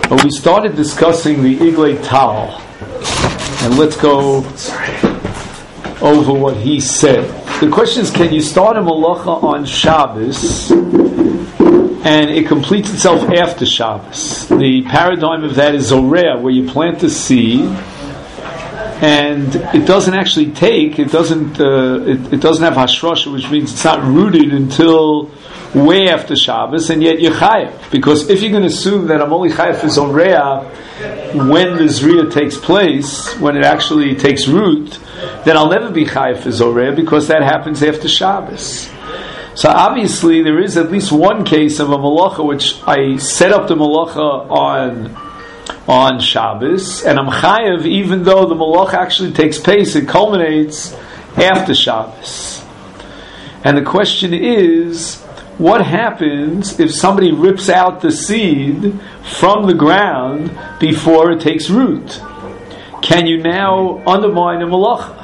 But we started discussing the Iglei Tal, and let's go over what he said. The question is, can you start a malacha on Shabbos and it completes itself after Shabbos? The paradigm of that is Zorea, where you plant the seed and it doesn't actually take, it doesn't have Hashrosha, which means it's not rooted until way after Shabbos, and yet you're chayav. Because if you're going to assume that I'm only chayav for Zorea when the Zriya takes place, when it actually takes root, then I'll never be chayav for Zorea, because that happens after Shabbos. So obviously there is at least one case of a malacha which I set up the malacha on Shabbos, and I'm chayav even though the malacha actually takes place, it culminates after Shabbos. And the question is, what happens if somebody rips out the seed from the ground before it takes root? Can you now undermine a malacha?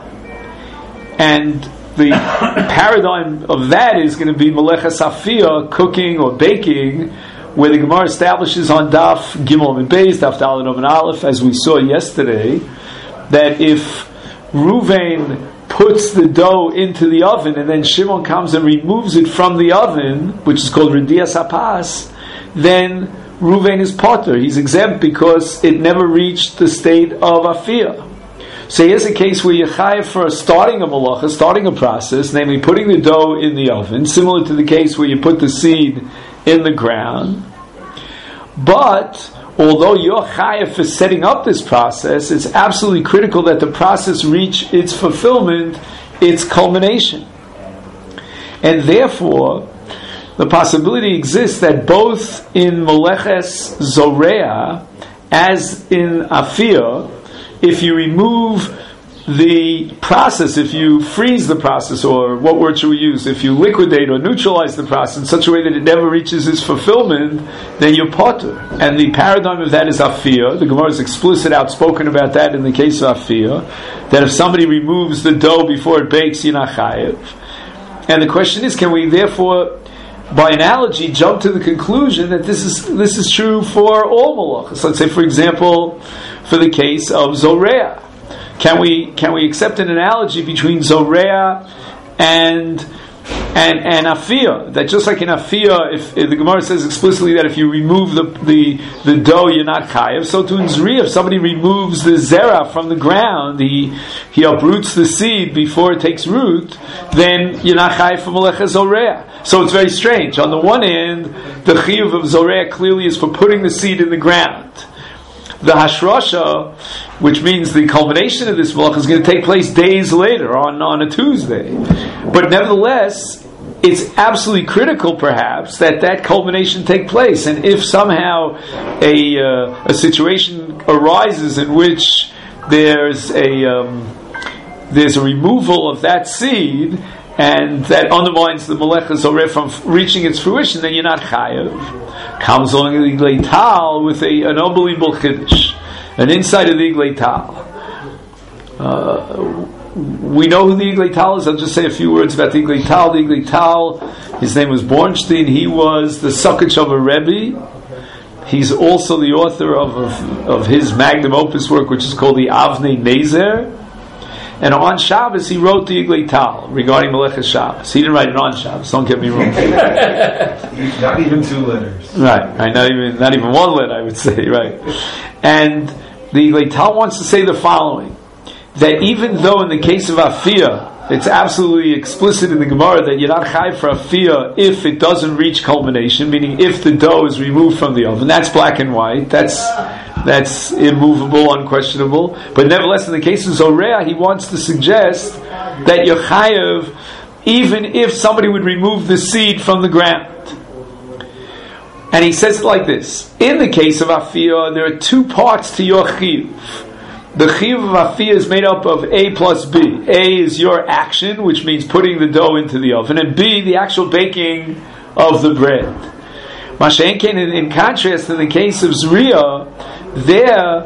And the paradigm of that is going to be melecha safia, cooking or baking, where the Gemara establishes on Daf Gimel and Beis, Daf Daled and Aleph, as we saw yesterday, that if Ruvain puts the dough into the oven and then Shimon comes and removes it from the oven, which is called Ridias Hapas, then Ruvain is potter. He's exempt because it never reached the state of Afiyah. So here's a case where you're chayav for starting a malacha, starting a process, namely putting the dough in the oven, similar to the case where you put the seed in the ground. But although you're chayav for setting up this process, it's absolutely critical that the process reach its fulfillment, its culmination. And therefore, the possibility exists that both in Meleches Zorea as in Afiyah, if you remove the process, if you freeze the process, or what word should we use? If you liquidate or neutralize the process in such a way that it never reaches its fulfillment, then you're potter. And the paradigm of that is Afiyah. The Gemara is explicit, outspoken about that in the case of Afiyah, that if somebody removes the dough before it bakes, you're not chayav. And the question is, can we therefore, by analogy, jump to the conclusion that this is true for all malachas? Let's say, for example, for the case of Zorea. Can we accept an analogy between Zorea and Afiyah? That just like in Afiyah, if the Gemara says explicitly that if you remove the dough, you're not chayav. So too in Zriya, if somebody removes the zera from the ground, he uproots the seed before it takes root, then you're not chayav for melecha Zorea. So it's very strange. On the one hand, the chiyuv of Zorea clearly is for putting the seed in the ground. The Hashrosha, which means the culmination of this malacha, is going to take place days later, on a Tuesday. But nevertheless, it's absolutely critical, perhaps, that culmination take place. And if somehow a situation arises in which there's a removal of that seed, and that undermines the melecha zoreh from reaching its fruition, then you're not chayav. Comes along the Iglei Tal with an unbelievable chiddush, an insight of the Iglei Tal. We know who the Iglei Tal is. I'll just say a few words about the Iglei Tal. The Iglei Tal, his name was Bornstein. He was the Sukkot of a Rebbe. He's also the author of his magnum opus work, which is called the Avnei Nezer. And on Shabbos, he wrote the Iglei Tal regarding Meleches Shabbos. He didn't write it on Shabbos. Don't get me wrong. Not even 2 letters. Right. Not even 1 letter, I would say. Right. And the Iglei Tal wants to say the following: that even though in the case of Afiyah, it's absolutely explicit in the Gemara that you're not chayav for Afiyah if it doesn't reach culmination, meaning if the dough is removed from the oven. That's black and white. That's immovable, unquestionable. But nevertheless, in the case of Zorea, he wants to suggest that you're chayav even if somebody would remove the seed from the ground. And he says it like this: in the case of Afiyah, there are 2 parts to your chiyuv. The chiyuv of Afiyah is made up of A plus B. A is your action, which means putting the dough into the oven, and B, the actual baking of the bread. Mashenken, in contrast, in the case of Zriya, there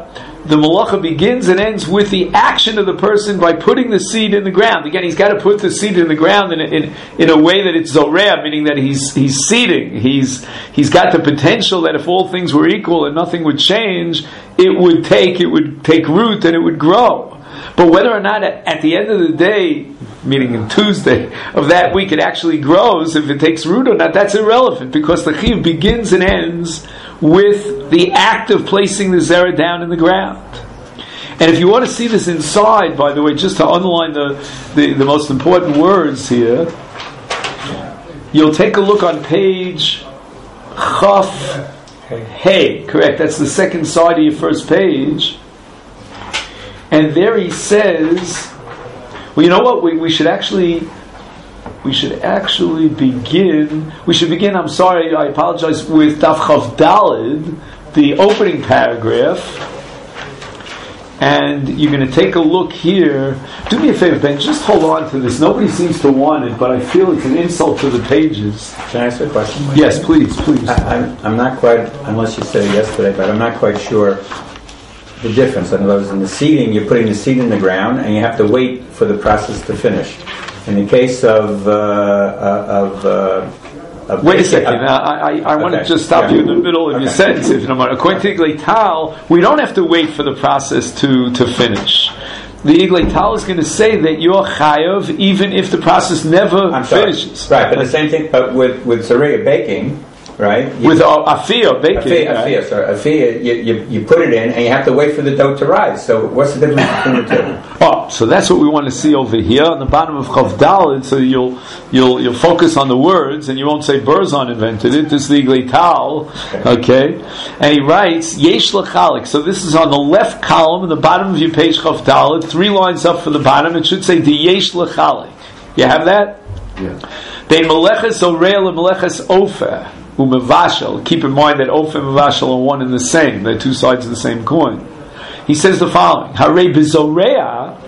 the malacha begins and ends with the action of the person by putting the seed in the ground. Again, he's got to put the seed in the ground in a way that it's zorea, meaning that he's seeding. He's got the potential that if all things were equal and nothing would change, it would take root and it would grow. But whether or not at the end of the day, meaning in Tuesday of that week, it actually grows, if it takes root or not, that's irrelevant, because the chiyuv begins and ends with the act of placing the zera down in the ground. And if you want to see this inside, by the way, just to underline the most important words here, you'll take a look on page Chaf Hey. Correct, that's the second side of your first page. And there he says, well, you know what? We should actually begin. I'm sorry, I apologize, with Daf Chav Daled, the opening paragraph. And you're going to take a look here. Do me a favor, Ben, just hold on to this. Nobody seems to want it, but I feel it's an insult to the pages. Can I ask a question? Yes, please. I'm not quite, unless you said it yesterday, but I'm not quite sure the difference. In other words, in the seeding, you're putting the seed in the ground, and you have to wait for the process to finish. In the case of wait a second. I want to just stop you in the middle of your sentence, if you don't mind. According to Iglei Tal, we don't have to wait for the process to finish. The Iglei Tal is going to say that you're chayav even if the process never finishes. Right, but the same thing. But with Zaria baking. Right? With afiyah baking. Afiyah, you put it in and you have to wait for the dough to rise. So what's the difference between the two? Oh, so that's what we want to see over here on the bottom of Chav Daled. So you'll focus on the words and you won't say Berzon invented it. This is the Iglei Tal. Okay. And he writes, Yesh L'chalik. So this is on the left column in the bottom of your page Chav Daled, 3 lines up from the bottom. It should say the Yesh L'chalik. You have that? Yeah. Bein Meleches Orel and Meleches Ofer. Umevashel. Keep in mind that Ofer and Mevashel are one and the same. They're two sides of the same coin. He says the following: Harei bezorea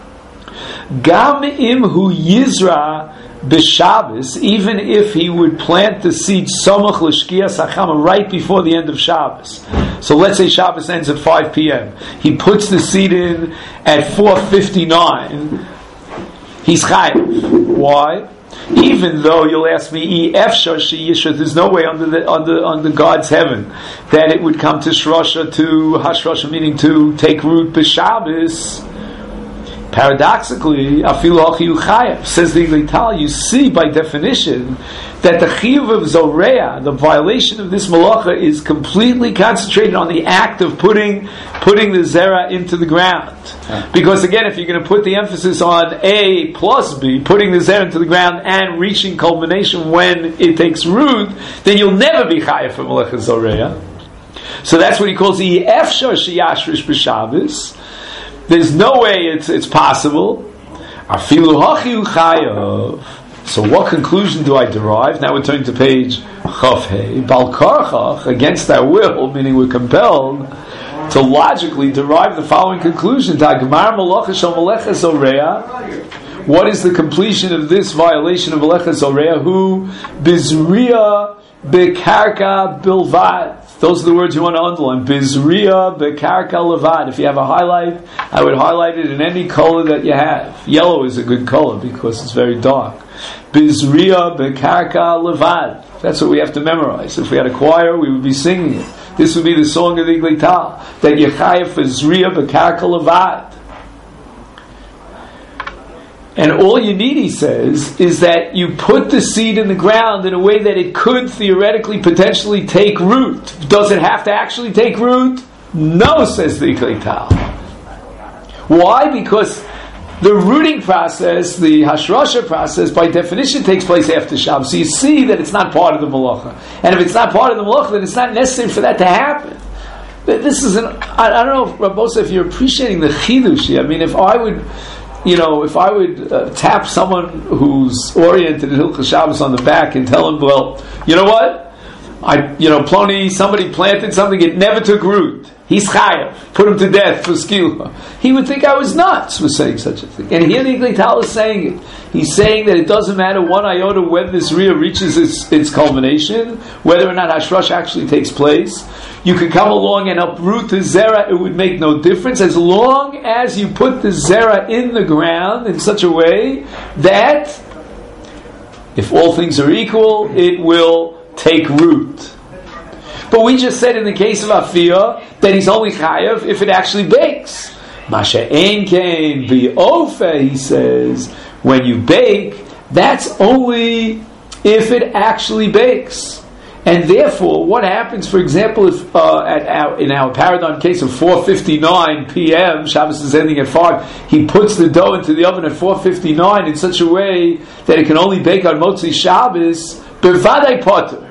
gam im hu yizra b'Shabbos. Even if he would plant the seed samach l'shkias hachama right before the end of Shabbos. So let's say Shabbos ends at 5 p.m. He puts the seed in at 4:59. He's chayav. Why? Even though you'll ask me, there's no way under God's heaven that it would come to Shrosha, to Hashrosha, meaning to take root b'Shabbos. Paradoxically, afilu hachiyu chayav, says the Iglei Tal. You see by definition that the chiyuv of zorea, the violation of this malacha, is completely concentrated on the act of putting the zera into the ground. Because again, if you're going to put the emphasis on A plus B, putting the zera into the ground and reaching culmination when it takes root, then you'll never be chayav for malacha zorea. So that's what he calls the efshar sheyashrish b'Shabbos. There's no way it's possible. Afilu hachiyu chayav. So what conclusion do I derive? Now we're turning to page Chaf Hey. Bal karchach, against our will, meaning we're compelled to logically derive the following conclusion: Dagmar malacha shel melecha zorea. What is the completion of this violation of melecha zorea? Who bizriya bekarka bilvad. Those are the words you want to underline. Bizriya bekarka levad. If you have a highlight, I would highlight it in any color that you have. Yellow is a good color because it's very dark. Bizriya bekarka levad. That's what we have to memorize. If we had a choir, we would be singing it. This would be the song of the Iglei Tal, that Yechayev for Zriya bekarka levad. And all you need, he says, is that you put the seed in the ground in a way that it could theoretically, potentially take root. Does it have to actually take root? No, says the Iglei Tal. Why? Because the rooting process, the hashrasha process, by definition takes place after Shabbos. So you see that it's not part of the malacha. And if it's not part of the malacha, then it's not necessary for that to happen. This is I don't know, Rabbosa, if you're appreciating the chidush. I mean, if I would tap someone who's oriented in Hilchos Shabbos on the back and tell him, well, you know what? Ploni, somebody planted something, it never took root. He's chayav. Put him to death for skila. He would think I was nuts for saying such a thing. And here the Iglei Tal is saying it. He's saying that it doesn't matter one iota when this Riyah reaches its culmination, whether or not Hashrush actually takes place. You could come along and uproot the Zera, it would make no difference, as long as you put the Zera in the ground in such a way that, if all things are equal, it will take root. But we just said in the case of Afiyah that he's only chayav if it actually bakes. Masha ein kein bi'ofe, he says, when you bake, that's only if it actually bakes. And therefore, what happens, for example, if in our paradigm case of 4:59 p.m., Shabbos is ending at 5, he puts the dough into the oven at 4:59 in such a way that it can only bake on Motzi Shabbos, bevadai poter.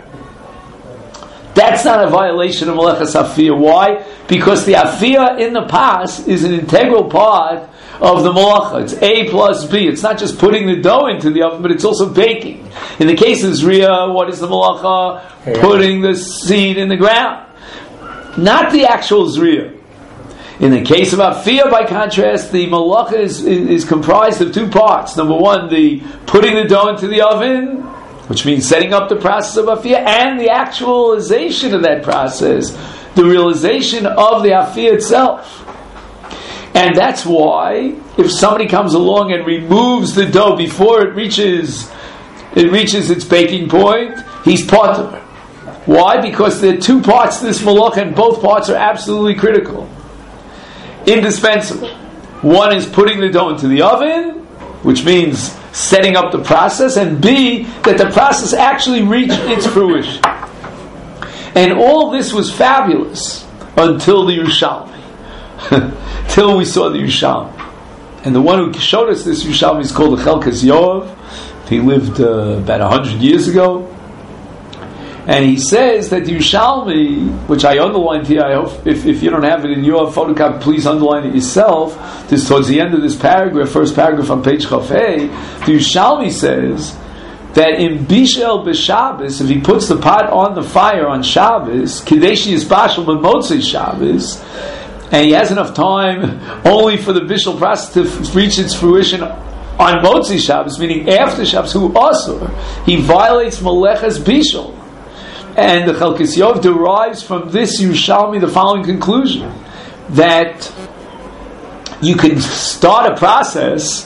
That's not a violation of Melechas Afiyah. Why? Because the Afiyah in the pas is an integral part of the Malacha. It's A plus B. It's not just putting the dough into the oven, but it's also baking. In the case of Zriya, what is the Malacha? Putting the seed in the ground. Not the actual Zriya. In the case of Afiyah, by contrast, the Malacha is comprised of two parts. Number one, the putting the dough into the oven, which means setting up the process of Afiyah, and the actualization of that process, the realization of the Afiyah itself. And that's why, if somebody comes along and removes the dough before it reaches its baking point, he's potter. Why? Because there are two parts to this malach, and both parts are absolutely critical, indispensable. One is putting the dough into the oven, which means setting up the process, and B, that the process actually reached its fruition. And all this was fabulous until the Yerushalmi. Till we saw the Yerushalmi. And the one who showed us this Yerushalmi is called the Chelkas Yoav. He lived about 100 years ago. And he says that the Yerushalmi, which I underlined here, I hope if you don't have it in your photocopy, please underline it yourself. This towards the end of this paragraph, first paragraph on page Chaf Hey, the Yerushalmi says that in Bishel b'Shabbos, if he puts the pot on the fire on Shabbos, Kadeshi is Bashal b'Motzei Shabbos, and he has enough time only for the Bishel process to reach its fruition on Motzei Shabbos, meaning after Shabbos, who also he violates Melechas Bishel. And the Chelkas Yov derives from this Yerushalmi the following conclusion, that you can start a process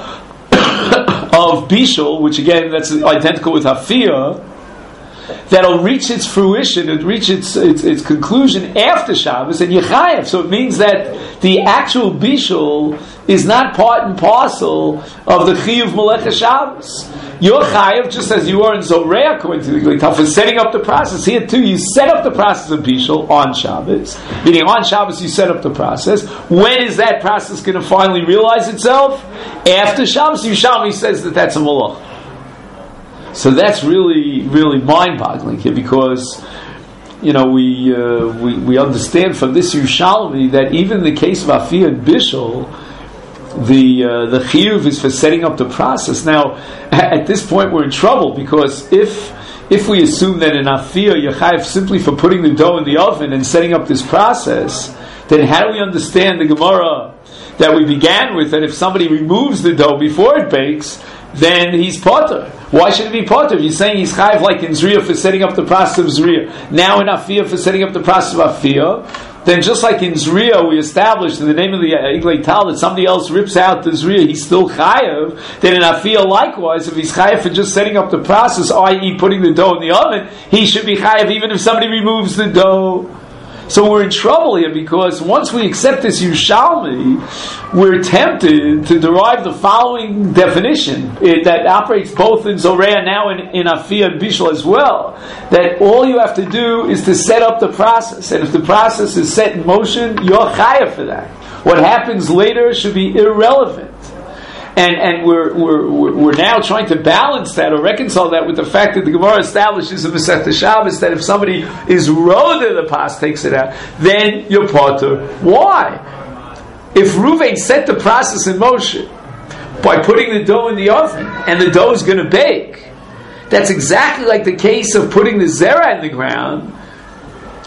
of Bishul, which again, that's identical with Hafiyah, that'll reach its fruition and reach its conclusion after Shabbos and Yechayev. So it means that the actual Bishul is not part and parcel of the Chiyuv Melechas Shabbos. You're Chayev, just as you are in Zoreh, according to the Iglei Tal, for setting up the process. Here too, you set up the process of Bishul on Shabbos. Meaning on Shabbos you set up the process. When is that process going to finally realize itself? After Shabbos. Yerushalmi says that that's a malach. So that's really, really mind-boggling here, because we understand from this Yerushalmi that even in the case of Afiyah and Bishul, the chiyuv is for setting up the process. Now, at this point, we're in trouble, because if we assume that in Afiyah you're chayav simply for putting the dough in the oven and setting up this process, then how do we understand the Gemara that we began with, that if somebody removes the dough before it bakes, then he's potter? Why should it be potter? If you're saying he's chayav like in Zriya for setting up the process of Zriya, now in Afiyah for setting up the process of Afiyah, then just like in Zriya we established in the name of the Iglei Tal that somebody else rips out the Zriya, he's still chayav, then in Afiyah likewise, if he's chayav for just setting up the process, i.e. putting the dough in the oven, he should be chayav even if somebody removes the dough. So we're in trouble here, because once we accept this Yerushalmi, we're tempted to derive the following definition that operates both in Zoreh and now in Afiyah and Bishul as well, that all you have to do is to set up the process, and if the process is set in motion, you're chayav for that. What happens later should be irrelevant. And we're now trying to balance that or reconcile that with the fact that the Gemara establishes in Masechta Shabbos that if somebody is roda, the pas takes it out, then you're potter. Why? If Reuven set the process in motion by putting the dough in the oven and the dough is going to bake, that's exactly like the case of putting the zera in the ground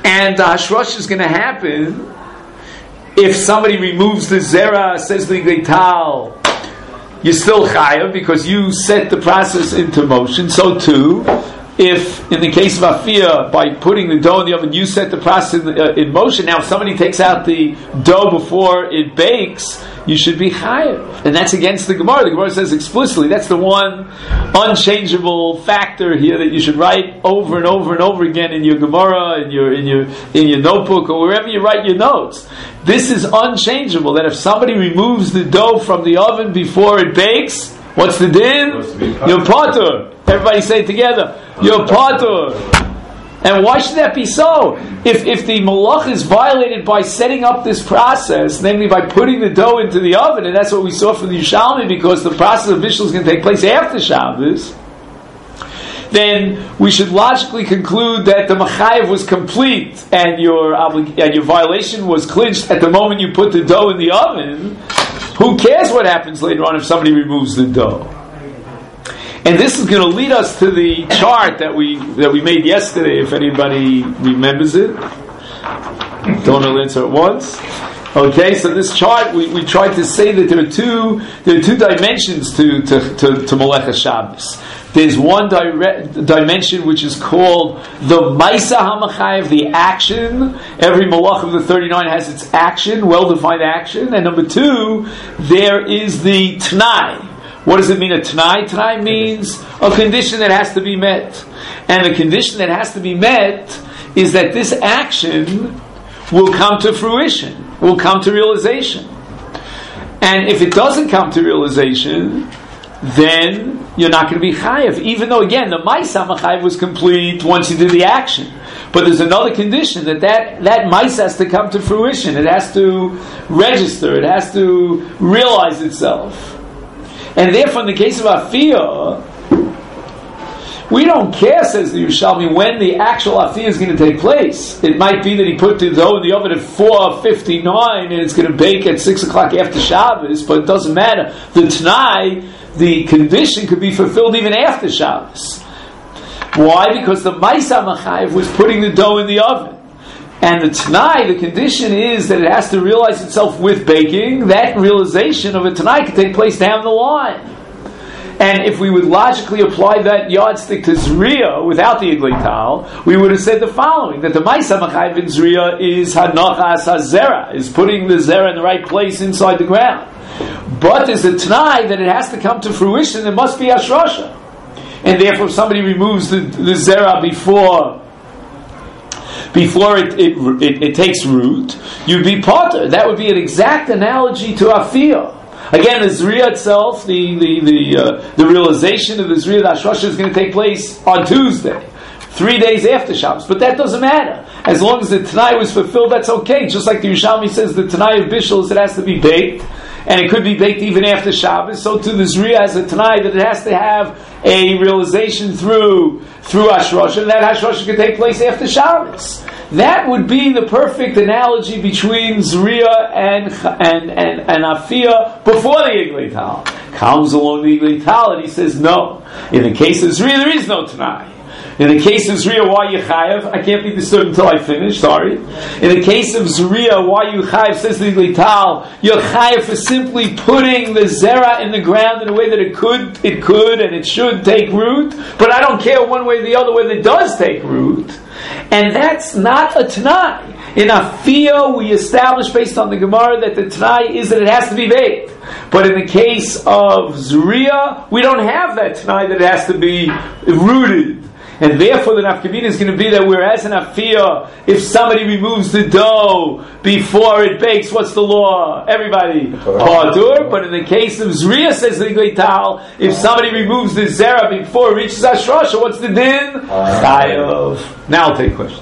And the hashrosh is going to happen if somebody removes the zera, says the iglei tal, you're still chayav because you set the process into motion. So too, if in the case of afia, by putting the dough in the oven, you set the process in motion. Now, if somebody takes out the dough before it bakes, you should be chayav, and that's against the Gemara. The Gemara says explicitly that's the one unchangeable factor here that you should write over and over and over again in your Gemara, in your notebook, or wherever you write your notes. This is unchangeable. That if somebody removes the dough from the oven before it bakes, what's the din? You're patur. Everybody say it together. You're patur. And why should that be so? If the malach is violated by setting up this process, namely by putting the dough into the oven, and that's what we saw from the Yerushalmi, because the process of Bishul is going to take place after Shabbos, then we should logically conclude that the machayev was complete and your violation was clinched at the moment you put the dough in the oven. Who cares what happens later on if somebody removes the dough? And this is going to lead us to the chart that we made yesterday, if anybody remembers it. Don't all answer at once. Okay, so this chart, we tried to say that there are two dimensions to Melecha Shabbos. There's one dimension which is called the Maisa HaMachayev, the action. Every Malach of the 39 has its action, well-defined action. And number two, there is the T'nai. What does it mean, a T'nai? T'nai means a condition that has to be met. And the condition that has to be met is that this action will come to fruition, will come to realization. And if it doesn't come to realization, then you're not going to be chayav. Even though, again, the Maisa HaMachayev was complete once you did the action. But there's another condition, that Maisa has to come to fruition. It has to register. It has to realize itself. And therefore, in the case of Afiyah, we don't care, says the Yerushalmi, when the actual Afiyah is going to take place. It might be that he put the dough in the oven at 4:59 and it's going to bake at 6 o'clock after Shabbos, but it doesn't matter. The T'nai, the condition, could be fulfilled even after Shabbos. Why? Because the Maisa HaMachayev was putting the dough in the oven. And the T'nai, the condition is that it has to realize itself with baking. That realization of a T'nai can take place down the line. And if we would logically apply that yardstick to Zriya without the iglei tal, we would have said the following, that the Maisa HaMachayev in Zriya is Hanachas HaZera, is putting the Zera in the right place inside the ground. But there's a T'nai that it has to come to fruition, there must be Ashrasha. And therefore if somebody removes the Zera before it takes root, you'd be potter. That would be an exact analogy to Afiyah. Again, the Zriya itself, the realization of the Zriya, the Ashrasha, is going to take place on Tuesday, 3 days after Shabbos. But that doesn't matter. As long as the T'nai was fulfilled, that's okay. Just like the Yerushalmi says, the T'nai of Bishul is it has to be baked, and it could be baked even after Shabbos. So too the Zriya has a T'nai that it has to have a realization through Ashrasha, and that Ashrasha can take place after Shabbos. That would be the perfect analogy between Zriya and Afiyah before the iglei tal. Comes along the iglei tal and he says, no. In the case of Zriya, there is no T'nai. In the case of Zriya, why you chayav? I can't be disturbed until I finish, sorry. In the case of Zriya, why you chayav, says the iglei tal, you're chayav for simply putting the zera in the ground in a way that it could and it should take root, but I don't care one way or the other whether it does take root. And that's not a T'nai. In Afiyah, we establish based on the Gemara that the T'nai is that it has to be baked. But in the case of Zriya, we don't have that T'nai that it has to be rooted. And therefore the nafkamina is going to be that whereas in Afiyah, if somebody removes the dough before it bakes, what's the law? Everybody, patur. But in the case of Zriya, says the iglei tal, if somebody removes the zera before it reaches Ashrasha, what's the din? Chayav. Now I'll take questions.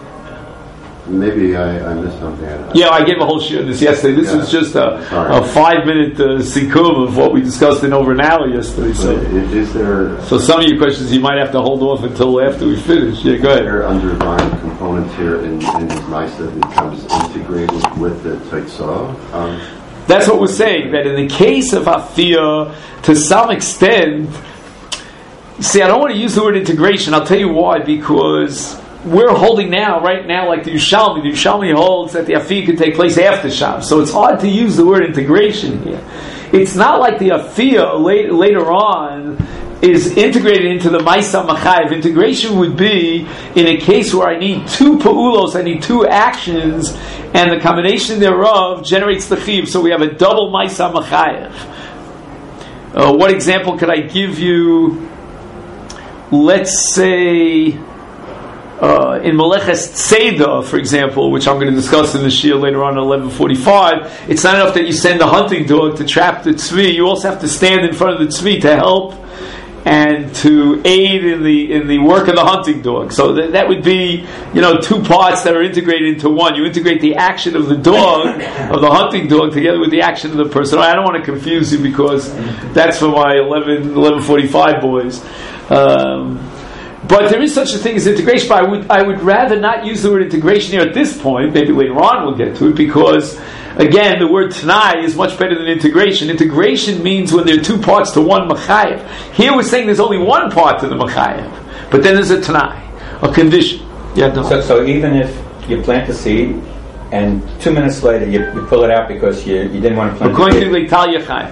Maybe I missed something. Yeah, I gave a whole share of this yesterday. This was just a 5-minute sikum of what we discussed in over an hour yesterday. So some of your questions you might have to hold off until after we finish. Yeah, go ahead. Are there underlying components here in his Maisa that becomes integrated with the Teitzah? That's what we're saying, that in the case of Afiyah, to some extent, see, I don't want to use the word integration. I'll tell you why, because we're holding right now, like the Yerushalmi. The Yerushalmi holds that the Afiyah can take place after Shabbos. So it's hard to use the word integration here. It's not like the Afiyah later on is integrated into the Maisa Machayev. Integration would be in a case where I need two Pa'ulos, I need two actions, and the combination thereof generates the Chiv. So we have a double Maisa Machayev. What example could I give you? Let's say in Meleches Tzeda, for example, which I'm going to discuss in the Shir later on at 11:45, it's not enough that you send a hunting dog to trap the tzvi. You also have to stand in front of the tzvi to help and to aid in the work of the hunting dog. So that would be, two parts that are integrated into one. You integrate the action of the dog, of the hunting dog, together with the action of the person. I don't want to confuse you because that's for my 11:45 boys. But there is such a thing as integration. But I would rather not use the word integration here at this point. Maybe later on we'll get to it, because again, the word Tanai is much better than integration. Integration means when there are two parts to one Machayev. Here we're saying there's only one part to the Machayev, but then there's a Tanai, a condition. Yeah. No. So even if you plant the seed and 2 minutes later you pull it out because you didn't want to plant the seed. According to Tal Yachayim.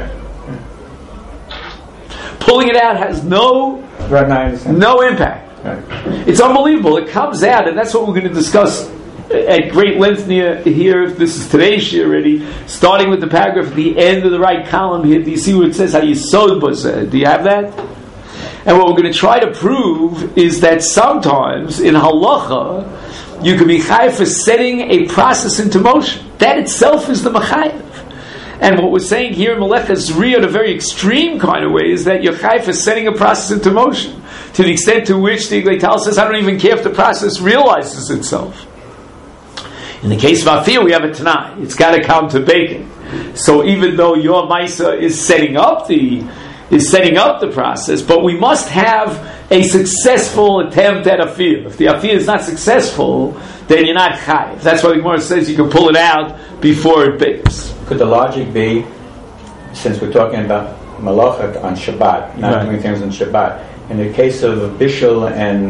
Pulling it out has no impact. Right. It's unbelievable. It comes out, and that's what we're going to discuss at great length here. This is today's shir already, starting with the paragraph at the end of the right column here. Do you see where it says Hayesod Bozeh? Do you have that? And what we're going to try to prove is that sometimes in halacha you can be chayav for setting a process into motion. That itself is the machayev. And what we're saying here in Meleches Riyah, in a very extreme kind of way, is that you're chayav for setting a process into motion, to the extent to which the Iglei Tal says, I don't even care if the process realizes itself. In the case of Afiyah, we have a Tanai. It's got to come to baking. So even though your Maisa is setting up the process, but we must have a successful attempt at Afiyah. If the Afiyah is not successful, then you're not chayav. That's why the Gemara says you can pull it out before it bakes. Could the logic be, since we're talking about Malachat on Shabbat, not doing things on Shabbat, in the case of Bishul and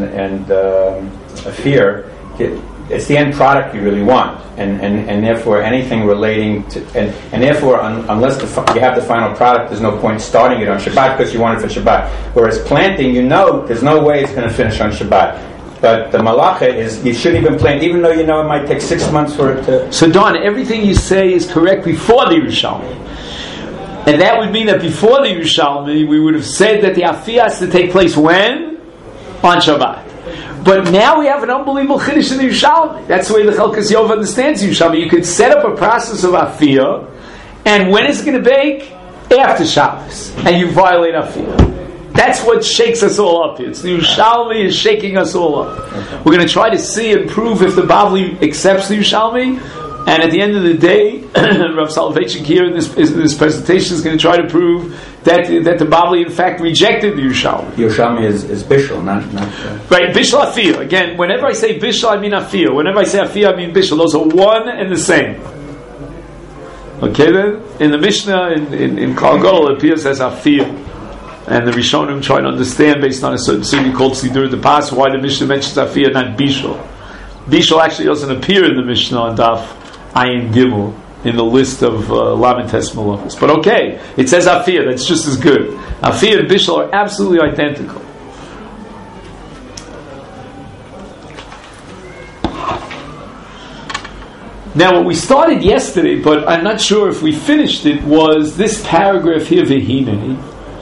Afiyah, it's the end product you really want, and therefore anything relating to, and therefore unless you have the final product, there's no point starting it on Shabbat because you want it for Shabbat. Whereas planting, there's no way it's going to finish on Shabbat. But the malacha is, you shouldn't even plant, even though it might take 6 months for it to... So Don, everything you say is correct before the Yerushalmi. And that would mean that before the Yerushalmi, we would have said that the Afiyah has to take place when? On Shabbat. But now we have an unbelievable chiddush in the Yerushalmi. That's the way the Chelkas Yov understands Yerushalmi. You could set up a process of Afiyah, and when is it going to bake? After Shabbos. And you violate Afiyah. That's what shakes us all up here. The Yerushalmi is shaking us all up. We're going to try to see and prove if the Bavli accepts the Yerushalmi, and at the end of the day, Rav Soloveitchik here in this presentation is going to try to prove that the Bavli in fact rejected the Yerushalmi. Yerushalmi is Bishul, not right, Bishul Afiyah. Again, whenever I say Bishul, I mean Afiyah. Whenever I say Afiyah, I mean Bishul. Those are one and the same. Okay then? In the Mishnah, in Kol Gadol, it appears as Afiyah. And the Rishonim try to understand, based on a certain sugi called Sidur the Pas, why the Mishnah mentions Afiyah, not Bishul. Bishul actually doesn't appear in the Mishnah on Daf Ayin Gimel in the list of Lamentes Malachos. But okay, it says Afiyah, that's just as good. Afiyah and Bishul are absolutely identical. Now, what we started yesterday, but I'm not sure if we finished it, was this paragraph here, Vehine.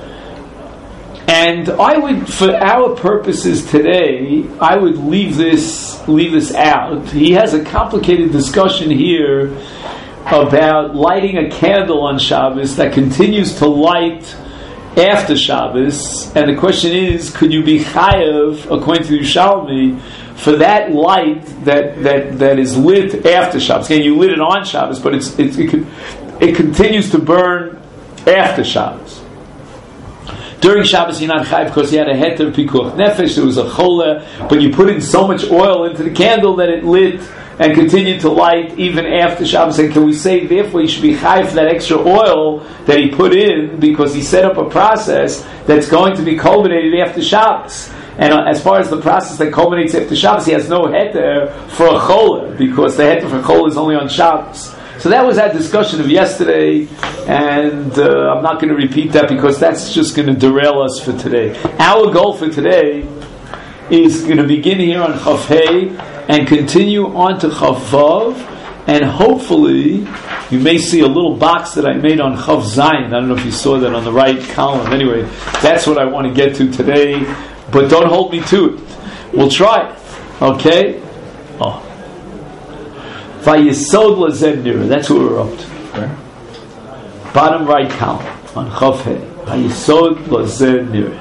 And I would, for our purposes today, I would leave this out. He has a complicated discussion here about lighting a candle on Shabbos that continues to light after Shabbos. And the question is, could you be chayav, according to Yerushalmi, for that light that is lit after Shabbos? Again, you lit it on Shabbos, but it continues to burn after Shabbos. During Shabbos, you're not chayav because you had a heter pikuach nefesh, there was a chola, but you put in so much oil into the candle that it lit and continued to light even after Shabbos. And can we say, therefore, you should be chayav for that extra oil that he put in because he set up a process that's going to be culminated after Shabbos? And as far as the process that culminates after Shabbos, he has no heter for a chola, because the heter for chola is only on Shabbos. So that was our discussion of yesterday, and I'm not going to repeat that because that's just going to derail us for today. Our goal for today is going to begin here on Chaf Hey and continue on to Chaf Vav, and hopefully you may see a little box that I made on Chaf Zayin. I don't know if you saw that on the right column. Anyway, that's what I want to get to today, but don't hold me to it. We'll try it. Okay? Oh. Vayisod Lazen Nira. That's what we're up to. Where? Bottom right column on Chaf Hey. Vayisod Lazen Nira.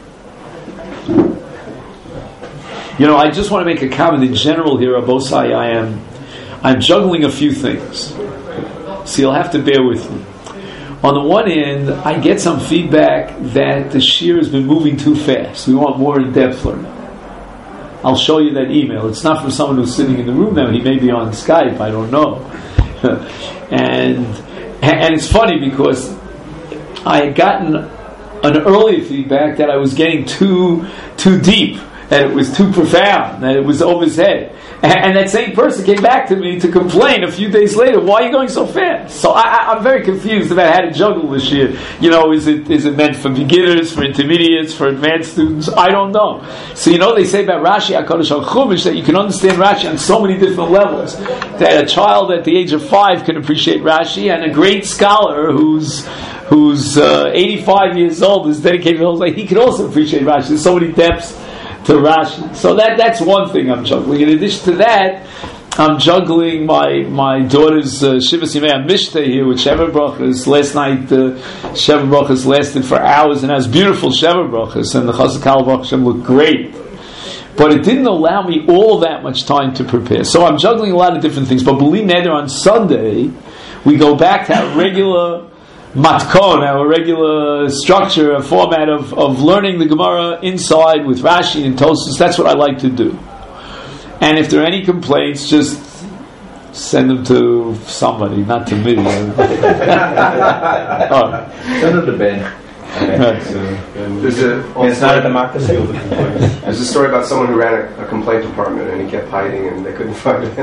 You know, I just want to make a comment in general here, Abosai. I'm juggling a few things, so you'll have to bear with me. On the one hand, I get some feedback that the shiur has been moving too fast. We want more in-depth learning. I'll show you that email. It's not from someone who's sitting in the room now. He may be on Skype. I don't know. and it's funny because I had gotten an earlier feedback that I was getting too deep, that it was too profound, that it was over his head. And that same person came back to me to complain a few days later, why are you going so fast? So I'm very confused about how to juggle this year. You know, is it meant for beginners, for intermediates, for advanced students? I don't know. So they say about Rashi HaKadosh on Chumash that you can understand Rashi on so many different levels. That a child at the age of 5 can appreciate Rashi, and a great scholar who's 85 years old is dedicated to the whole life, he can also appreciate Rashi. There's so many depths to Rashi. So that's one thing I'm juggling. In addition to that, I'm juggling my daughter's Shivas Yimei Mishteh here with Sheva Brachas. Last night, Sheva Brachas lasted for hours, and has beautiful Sheva Brachas, and the Chazak Al Baruch Hashem looked great. But it didn't allow me all that much time to prepare. So I'm juggling a lot of different things. But believe me, on Sunday, we go back to our regular matkon, our regular structure, a format of learning the Gemara inside with Rashi and Tosfos. That's what I like to do. And if there are any complaints, just send them to somebody, not to me. Send them to Ben. Okay. So, it's not a democracy. There's a story about someone who ran a complaint department and he kept hiding and they couldn't find it.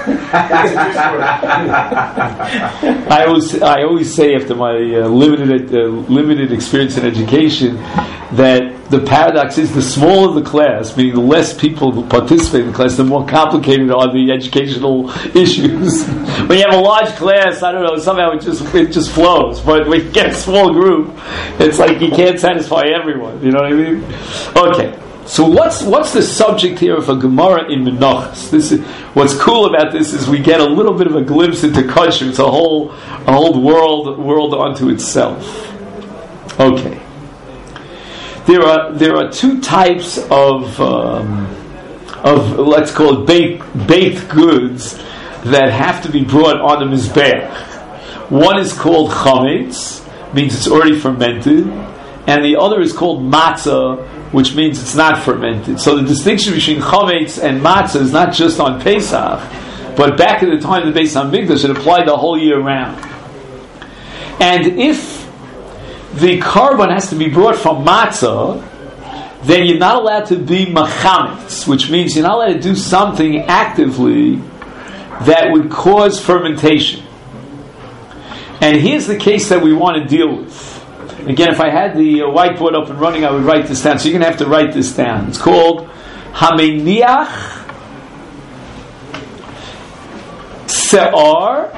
I always say after my limited experience in education that the paradox is the smaller the class, meaning the less people who participate in the class, the more complicated are the educational issues. When you have a large class, I don't know, somehow it just flows. But when you get a small group, it's like you can't satisfy everyone. You know what I mean? Okay. So what's the subject here of a Gemara in Menachos? This is what's cool about this is we get a little bit of a glimpse into culture. It's a whole world unto itself. Okay. There are two types of let's call it baked goods that have to be brought on the mizbeach. One is called chametz, means it's already fermented, and the other is called matzah, which means it's not fermented. So the distinction between chametz and matzah is not just on Pesach, but back at the time of the Beis Hamikdash, it applied the whole year round. And if the carbon has to be brought from matzah, then you're not allowed to be machametz, which means you're not allowed to do something actively that would cause fermentation. And here's the case that we want to deal with. Again, if I had the whiteboard up and running, I would write this down. So you're going to have to write this down. It's called Hameniach Se'ar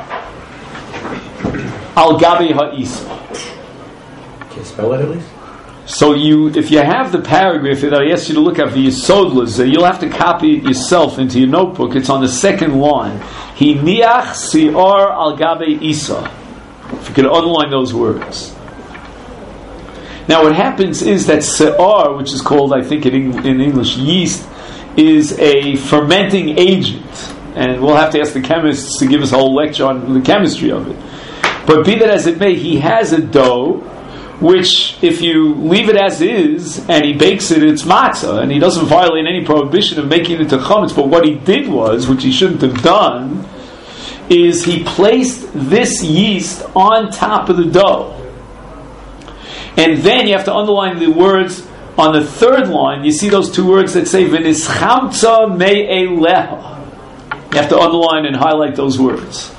Al Gabi Ha'isa. Can you spell it at least? So if you have the paragraph that I asked you to look at for Yesod Lazeh, you'll have to copy it yourself into your notebook. It's on the second line. Hiniach Se'ar Al Gabi Isa. If you could underline those words. Now what happens is that se'ar, which is called, I think in English, yeast, is a fermenting agent. And we'll have to ask the chemists to give us a whole lecture on the chemistry of it. But be that as it may, he has a dough, which if you leave it as is, and he bakes it, it's matzah, and he doesn't violate any prohibition of making it into chametz. But what he did was, which he shouldn't have done, is he placed this yeast on top of the dough. And then you have to underline the words on the third line, you see those two words that say v'nischamtza me'eleha. You have to underline and highlight those words.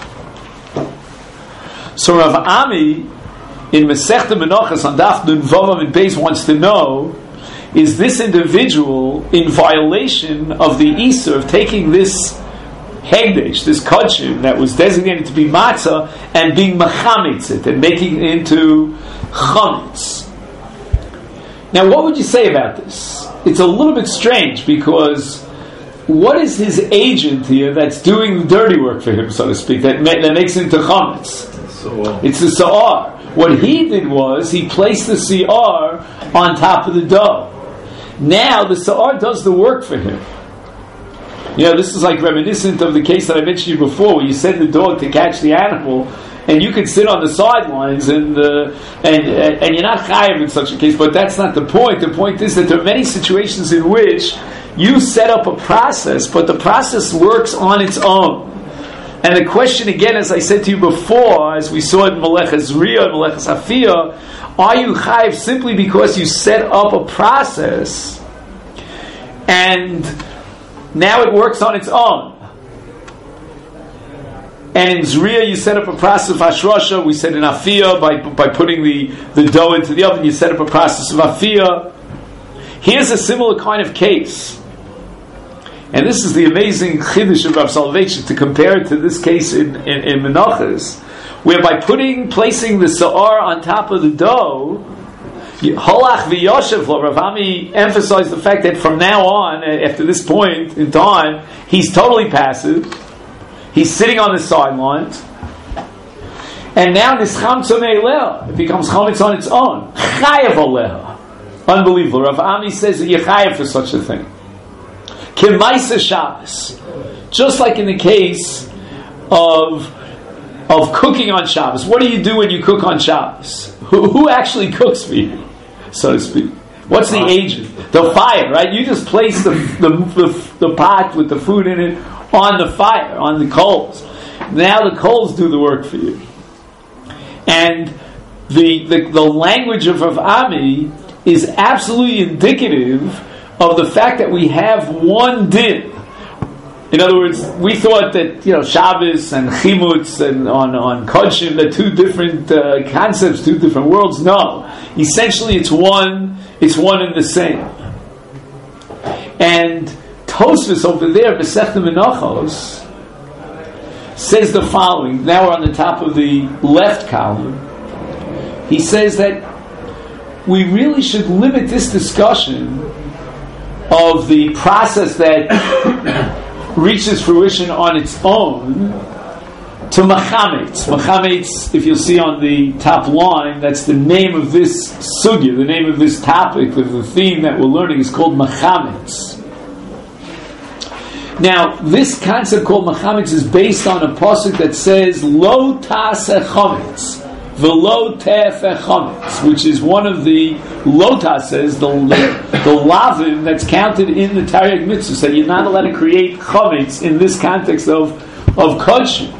So Rav Ami in Masechta Menachos on Daf Nun Vav and Beis wants to know: is this individual in violation of the Isur of taking this hegdesh, this kodshim that was designated to be matzah, and being machametz it and making it into chametz? Now, what would you say about this? It's a little bit strange, because what is his agent here that's doing the dirty work for him, so to speak, that makes him to chametz? It's the sa'ar. What he did was he placed the sa'ar on top of the dough. Now the sa'ar does the work for him. You know, this is like reminiscent of the case that I mentioned to you before, where you send the dog to catch the animal, and you can sit on the sidelines and you're not chayav in such a case. But that's not the point. The point is that there are many situations in which you set up a process, but the process works on its own. And the question again, as I said to you before, as we saw in Melechas Riyah and Melechas Afiyah, are you chayav simply because you set up a process and now it works on its own? And in Zriya you set up a process of Hashrosha. We said in Afiyah, by putting the dough into the oven, you set up a process of Afiyah. Here's a similar kind of case. And this is the amazing chiddush of Rav Soloveitchik, to compare it to this case in Menachos, where by placing the sa'ar on top of the dough, Holach v'yoshev lo, Rav Ami emphasized the fact that from now on, after this point in time, he's totally passive. He's sitting on the sidelines. And now nischamtza me'eleha, it becomes chametz on its own. Chayav aleha. Unbelievable. Rav Ami says that you're chayav for such a thing. K'maisa Shabbos. Just like in the case of cooking on Shabbos. What do you do when you cook on Shabbos? Who actually cooks for you, so to speak? What's the agent? The fire, right? You just place the pot with the food in it on the fire, on the coals. Now the coals do the work for you. And the language of Rav Ami is absolutely indicative of the fact that we have one din. In other words, we thought that Shabbos and Chimutz and on Kodshim, they're two different concepts, two different worlds. No, essentially it's one and the same. And Tosfos over there, Masechta Menachos, says the following. Now we're on the top of the left column. He says that we really should limit this discussion of the process that reaches fruition on its own to machametz. Machametz, if you'll see on the top line, that's the name of this sugya, the name of this topic, of the theme that we're learning is called machametz. Now, this concept called machametz is based on a pasuk that says lo taseh chametz v'lo tefeh chametz, which is one of the lotases, the lavim that's counted in the Taryag Mitzvah. So you're not allowed to create chametz in this context of kodshim.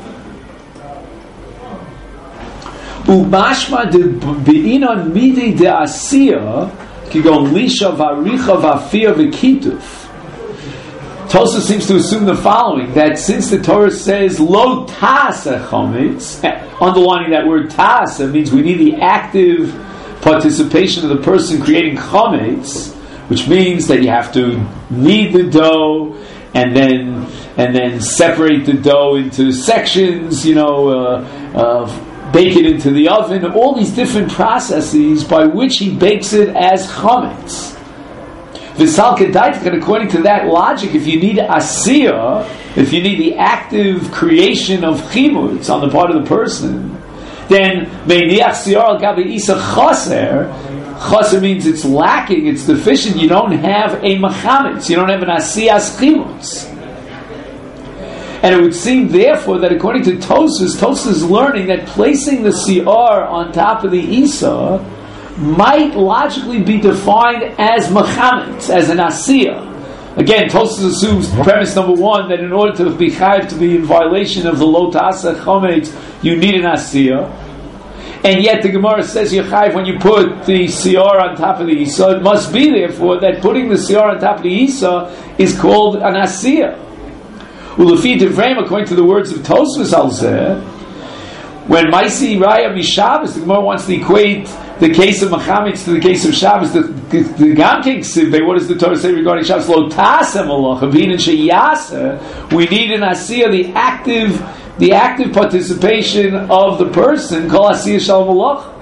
Ubashma de beinon midi de asiya kigon lisha varicha vafia v'kituf. Tosfos seems to assume the following, that since the Torah says lo taseh chametz, underlining that word taseh means we need the active participation of the person creating chametz, which means that you have to knead the dough and then separate the dough into sections, bake it into the oven, all these different processes by which he bakes it as chametz. According to that logic, if you need asiyah, if you need the active creation of chimutz on the part of the person, then meiniach siyar al gabi isa chaser. Chaser means it's lacking, it's deficient. You don't have a machametz, you don't have an asiyas chimutz. And it would seem, therefore, that according to Tosfos is learning that placing the siyar on top of the isa might logically be defined as machametz, as an asiyah. Again, Tosfos assumes premise number one, that in order to be chayav, to be in violation of the lo taseh chametz, you need an asiyah. and yet the Gemara says you're chayiv when you put the sior on top of the isa. It must be therefore that putting the sior on top of the isa is called an asiyah. Ulefi Devrem, according to the words of Tosfos Alzeh, when Maisi Raya Mishabbos, the Gemara wants to equate the case of Mechamitz to the case of Shabbos. The Gamkei Ksivbei, what does the Torah say regarding Shabbos? Lo taseh malacha v'hinen sheyaseh. We need an asiyah, the active participation of the person, kol asiyah shal malacha.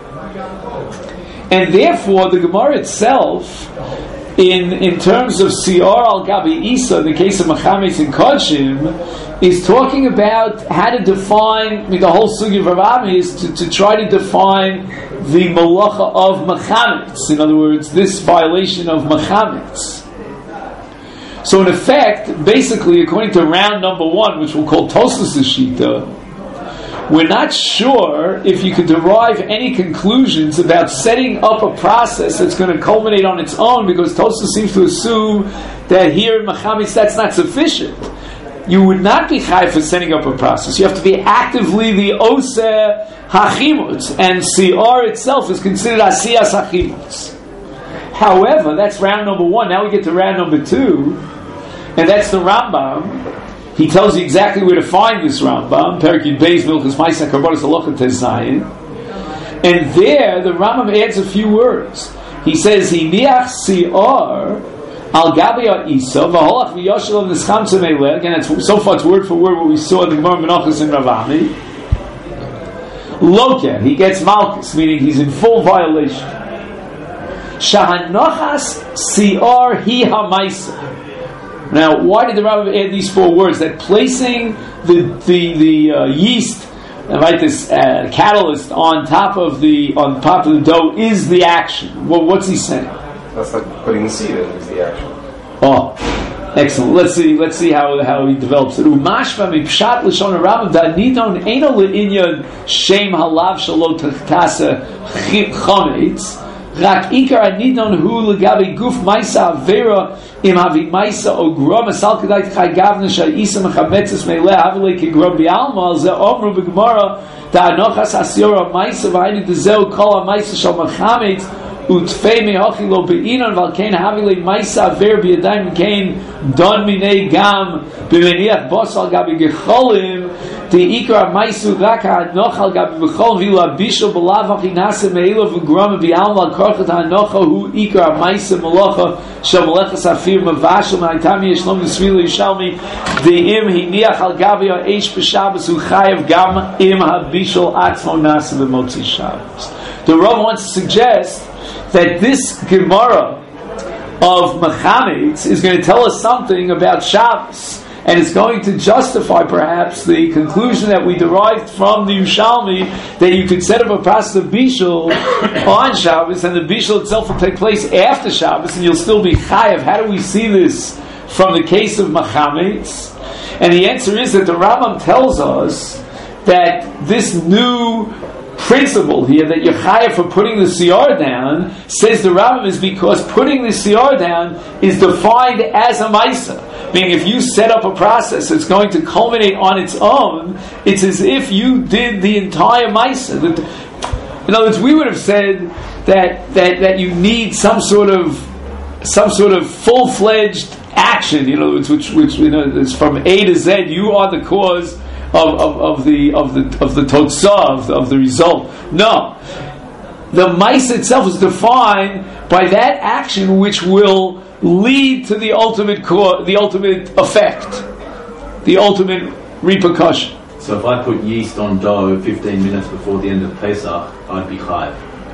And therefore, the Gemara itself, in terms of Sior al Gabi Isa, the case of Mechamitz and Kodshim, is talking about how to define, the whole sugi of Rav Ami is to try to define the malacha of Mechamitz. In other words, this violation of Mechamitz. So in effect, basically, according to round number 1, which we'll call Tosfos Shita, we're not sure if you could derive any conclusions about setting up a process that's going to culminate on its own, because Tosfos seems to assume that here in Mechamitz that's not sufficient. You would not be chayiv for setting up a process. You have to be actively the oseh hachimutz, and sior itself is considered asiyas hachimutz. However, that's round number 1. Now we get to round number 2, and that's the Rambam. He tells you exactly where to find this Rambam, Perek Yud Beis Milchus Ma'aseh Karbonos Halacha Tezayin. And there, the Rambam adds a few words. He says, Hiniach sior al gabi ha'isa v'holach v'yoshel v'nischamtzeh meileh. Again, that's, so far it's word for word what we saw in the Gemara Menachos and Rav Ami. Loken, he gets malchus, meaning he's in full violation. Shahanochas sior hi ha'maisa. Now, why did the Rambam add these 4 words? That placing the yeast, right, this catalyst on top of the dough is the action. Well, what's he saying? That's like putting the seed in is the action. Oh, excellent. Let's see how he develops it. Umashva mipshat l'shon Rambam da'nidon eino le'inyan shem halav shelo tachase chometz. Rak ikar anidon hu legabi guf ma'isa avera im havi ma'isa o grom asal kedai t'chai gavna sha'isa mechametzes meileh havilei kegrom bi'alma al ze omru b'gemara da'anochas asiyora ma'isa v'ayni d'zeu kol ha'ma'isa shal mechametz utfei me'hochi lo be'inon v'alkein havilei ma'isa avera b'yadayim v'kein don minei gam b'meniach bos al gabi gecholim the ikra maisu raka nochal gabi b'chol v'ila bishul b'lav achinase me'ilo v'grama v'alma korchat ha'nocha hu ikra maisa malacha shal malacha safir mavashal ma'itami yishlom v'svila yishalmi de'im hiniach al gabi ha'esh b'shabbos hu chayav gam im ha'bishul atzmo nasa v'motzi Shabbos. The Rav wants to suggest that this Gemara of Mechamitz is going to tell us something about Shabbos. And it's going to justify, perhaps, the conclusion that we derived from the Yerushalmi that you could set up a process of Bishul on Shabbos, and the Bishul itself will take place after Shabbos, and you'll still be chayav. How do we see this from the case of Mechamitz? And the answer is that the Rambam tells us that this new principle here, that you're chayav for putting the siyar down, says the Rambam, is because putting the siyar down is defined as a maisa. Meaning, if you set up a process that's going to culminate on its own, it's as if you did the entire maisa. In other words, we would have said that you need some sort of full-fledged action. In other words, which is from A to Z. You are the cause of the totzah, of the result. No, the maisa itself is defined by that action which will lead to the ultimate effect, the ultimate repercussion. So if I put yeast on dough 15 minutes before the end of Pesach, I'd be chayav.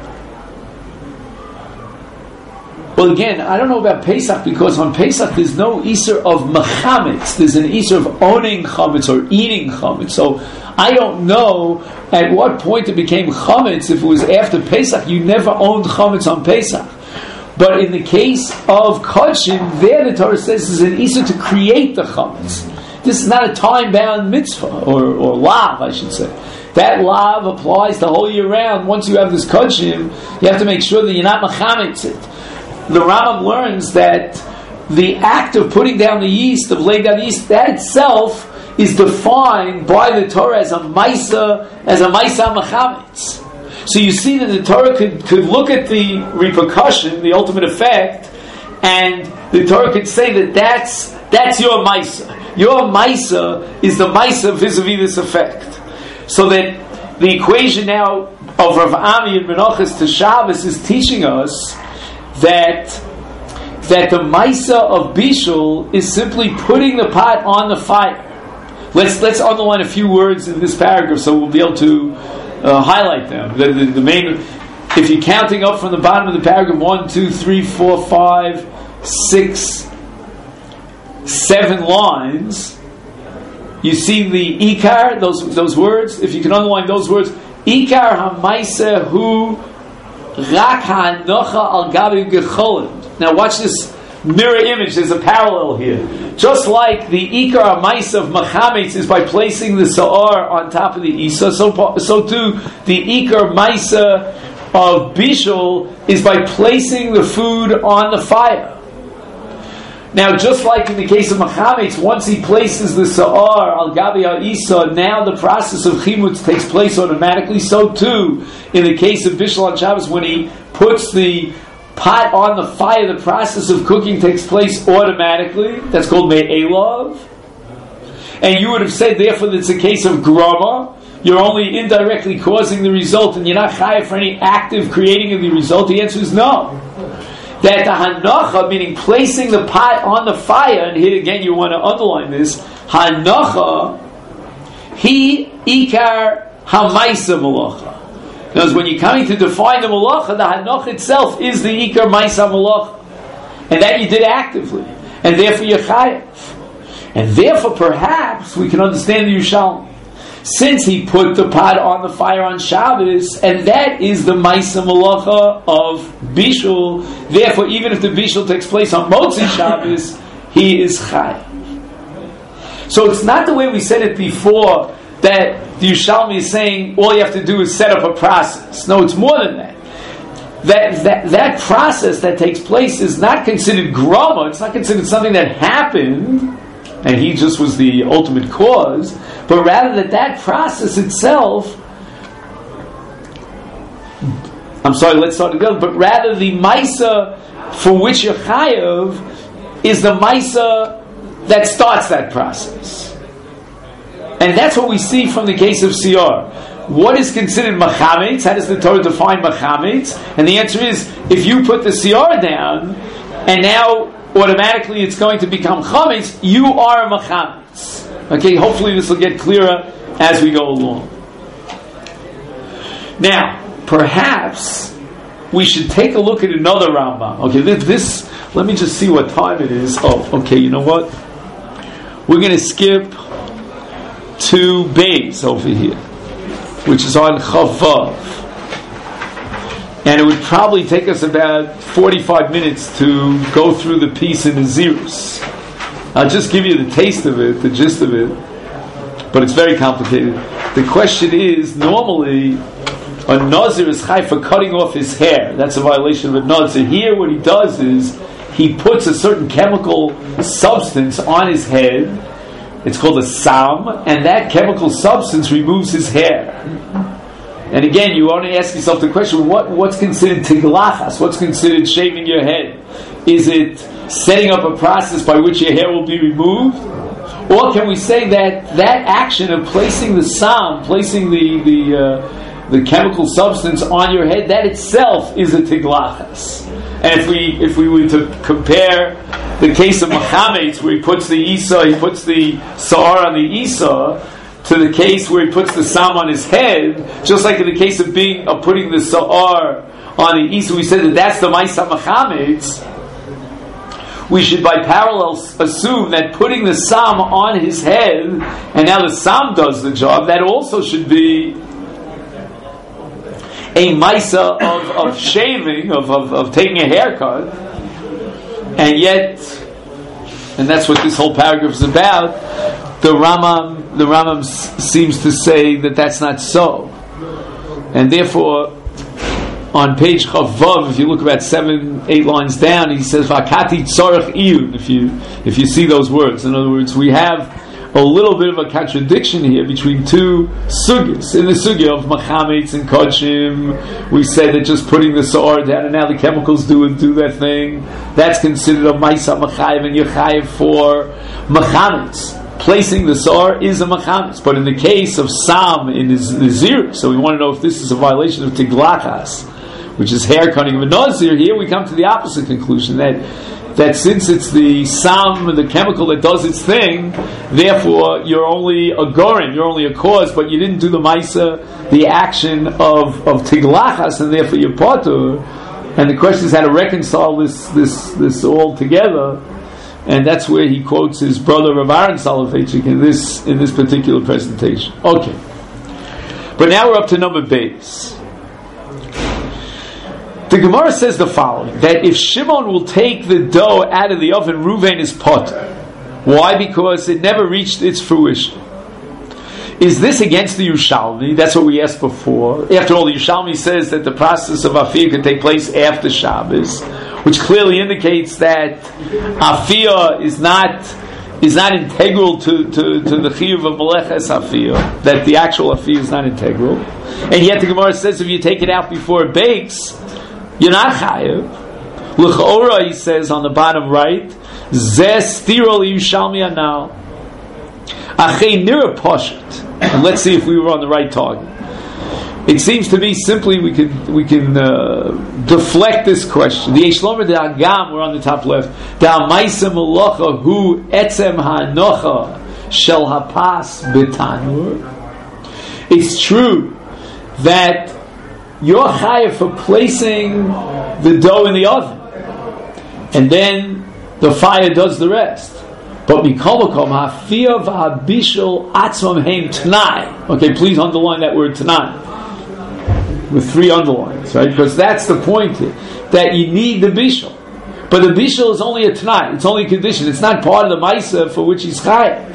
Well, again, I don't know about Pesach, because on Pesach there's no Isur of Mechamitz. There's an Isur of owning Chametz or eating Chametz. So I don't know at what point it became Chametz. If it was after Pesach, you never owned Chametz on Pesach. But in the case of Kodshim, there the Torah says is an Isur to create the Chametz. This is not a time-bound mitzvah, or lav, I should say. That lav applies the whole year round. Once you have this Kodshim, you have to make sure that you're not Mechametz it. The Rambam learns that the act of putting down the yeast, of laying down the yeast, that itself is defined by the Torah as a maisa mechametz. So you see that the Torah could look at the repercussion, the ultimate effect, and the Torah could say that that's your Maisa. Your Maisa is the Maisa vis-a-vis this effect. So that the equation now of Rav Ami and Menachos to Shabbos is teaching us that the Maisa of Bishul is simply putting the pot on the fire. Let's underline a few words in this paragraph so we'll be able to highlight them. The main, if you're counting up from the bottom of the paragraph, 1, 2, 3, 4, 5, 6, 7 lines, you see the Ikar, those words. If you can underline those words, Ikar HaMaisa Hu Rak HaNocha Al Gabi Gecholim. Now watch this mirror image. There's a parallel here. Just like the Ikar HaMaisa of Machametz is by placing the Sa'ar on top of the Isa, so too the Ikar Maisa of Bishul is by placing the food on the fire. Now, just like in the case of Machametz, once he places the Sa'ar al Gabi Isa, now the process of Chimutz takes place automatically. So too, in the case of Bishul on Shabbos, when he puts the pot on the fire, the process of cooking takes place automatically. That's called Me'elav. And you would have said, therefore, that it's a case of Grama. You're only indirectly causing the result, and you're not chayav for any active creating of the result. The answer is no. That the hanacha, meaning placing the pot on the fire, and here again you want to underline this, hanacha, he ikar hamaisa malacha. Because when you're coming to define the malacha, the hanacha itself is the ikar maisa malacha. And that you did actively. And therefore you're chayav. And therefore perhaps we can understand the Yerushalmi. Since he put the pot on the fire on Shabbos, and that is the Maisa Malacha of Bishul, therefore even if the Bishul takes place on Motzi Shabbos, he is Chai. So it's not the way we said it before, that the Yerushalmi is saying all you have to do is set up a process. No, it's more than that. That process that takes place is not considered grama, it's not considered something that happened, and he just was the ultimate cause, but rather that process itself, let's start again, but rather the Maisa for which you're chayav is the Maisa that starts that process. And that's what we see from the case of Siyar. What is considered Machametz? How does the Torah define Machametz? And the answer is, if you put the Siyar down, and now automatically it's going to become chametz, you are a machametz. Okay, hopefully this will get clearer as we go along. Now, perhaps we should take a look at another Rambam. Okay, this let me just see what time it is. Oh, okay, you know what? We're going to skip to Beis over here, which is on Chavav. And it would probably take us about 45 minutes to go through the piece in Nazirus. I'll just give you the taste of it, the gist of it, but it's very complicated. The question is, normally, a Nazir is chai for cutting off his hair. That's a violation of a Nazir. Here, what he does is, he puts a certain chemical substance on his head. It's called a sam, and that chemical substance removes his hair. And again, you want to ask yourself the question, what's considered tiglachas? What's considered shaving your head? Is it setting up a process by which your hair will be removed? Or can we say that action of placing the sam, placing the chemical substance on your head, that itself is a tiglachas? And if we were to compare the case of Machametz, where he puts the sa'ar on the Isa, to the case where he puts the sam on his head, just like in the case of putting the sa'ar on the Isa, we said that that's the Maisa Machametz. We should by parallel assume that putting the sam on his head, and now the sam does the job, that also should be a Maisa of shaving, of taking a haircut, and yet, and that's what this whole paragraph is about, the Rambam seems to say that that's not so, and therefore, on page Chavav, if you look about 7-8 lines down, he says "Vakati tzorach iyun." If you see those words, in other words, we have a little bit of a contradiction here between two sugyas. In the sugya of machametz and kodshim, we said that just putting the sa'ar down and now the chemicals do their thing, that's considered a maisa machayev, and you're chayev for machametz. Placing the sa'ar is a machametz. But in the case of sam in the zir, so we want to know if this is a violation of tiglachas, which is hair cutting of a nazir. Here we come to the opposite conclusion, that since it's the sam, the chemical that does its thing, therefore you're only a goren, you're only a cause, but you didn't do the maisa, the action of tiglachas, and therefore you're patur. And the question is how to reconcile this all together, and that's where he quotes his brother Rav Aaron Soloveitchik in this particular presentation. Okay, but now we're up to number base. The Gemara says the following, that if Shimon will take the dough out of the oven, Reuven is potter. Why? Because it never reached its fruition. Is this against the Yerushalmi? That's what we asked before. After all, the Yerushalmi says that the process of Afiyah can take place after Shabbos, which clearly indicates that Afiyah is not integral to the chiyuv of Meleches Afiyah, that the actual Afiyah is not integral. And yet the Gemara says if you take it out before it bakes, you're not chayev. L'chora, he says on the bottom right, Zeh stiro liyushalmi anal. Achei nira poshet. And let's see if we were on the right target. It seems to be simply we can deflect this question. The Yeshlomer de Agam, we're on the top left. Da ma'aseh melacha hu etzem ha'nocha shel hapas betanur. It's true that you're chayav for placing the dough in the oven, and then the fire does the rest. But mikol makom hafiyah v'habishul atzmam heim t'nai. Okay, please underline that word t'nai with 3 underlines, right? Because that's the point here, that you need the bishul. But the bishul is only a t'nai; it's only a condition. It's not part of the ma'aseh for which he's chayav.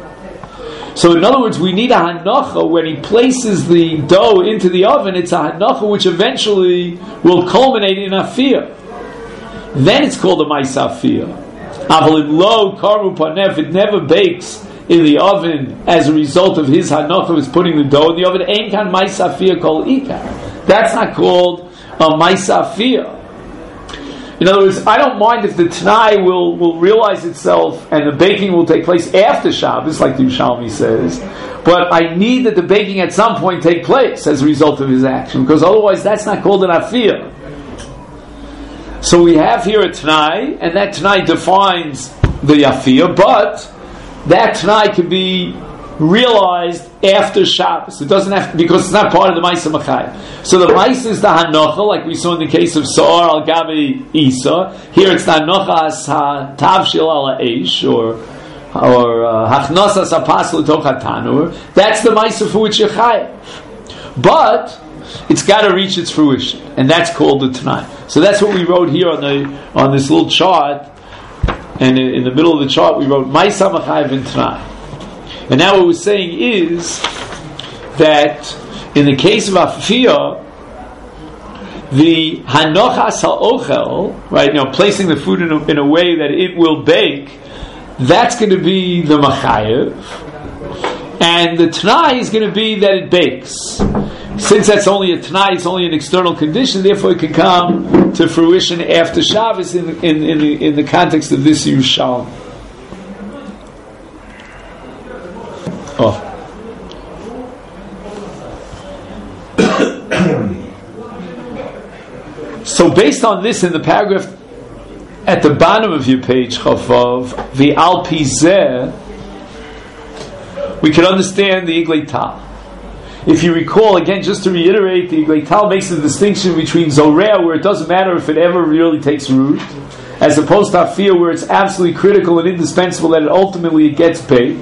So in other words, we need a hanacha when he places the dough into the oven. It's a hanacha which eventually will culminate in afiyah. Then it's called a ma'aseh afiyah. Aval lo karmu panef, it never bakes in the oven as a result of his hanacha is putting the dough in the oven. Ein kan ma'aseh afiyah kol ikar. That's not called a ma'aseh afiyah. In other words, I don't mind if the Tanai will realize itself and the baking will take place after Shabbos, like the Yerushalmi says, but I need that the baking at some point take place as a result of his action, because otherwise that's not called an Afiyah. So we have here a Tanai, and that Tanai defines the Afiyah, but that Tanai can be realized after Shabbos. It doesn't have to, because it's not part of the Ma'aseh Machayv. So the Ma'aseh is the Hanocha, like we saw in the case of Sa'ar al Gabi Isa. Here it's the Hanocha as Tavshil ala Eish, or Hachnasas Hapas l'toch hatanur. That's the Ma'aseh for which you're chayav. But it's got to reach its fruition, and that's called the Tanai. So that's what we wrote here on this little chart, and in the middle of the chart we wrote Ma'aseh Machayv and Tanai. And now what we're saying is that in the case of Afiyah, the Hanochas HaOchel, right, placing the food in a way that it will bake, that's going to be the Machayev, and the Tanai is going to be that it bakes. Since that's only a Tanai, it's only an external condition, therefore it can come to fruition after Shabbos in the context of this Yerushalmi. Oh. So based on this, in the paragraph at the bottom of your page, Chavav, the Al Pizeh, we can understand the Iglei Tal. If you recall, again, just to reiterate, the Iglei Tal makes the distinction between Zorea, where it doesn't matter if it ever really takes root, as opposed to Afiyah, where it's absolutely critical and indispensable that it ultimately gets baked.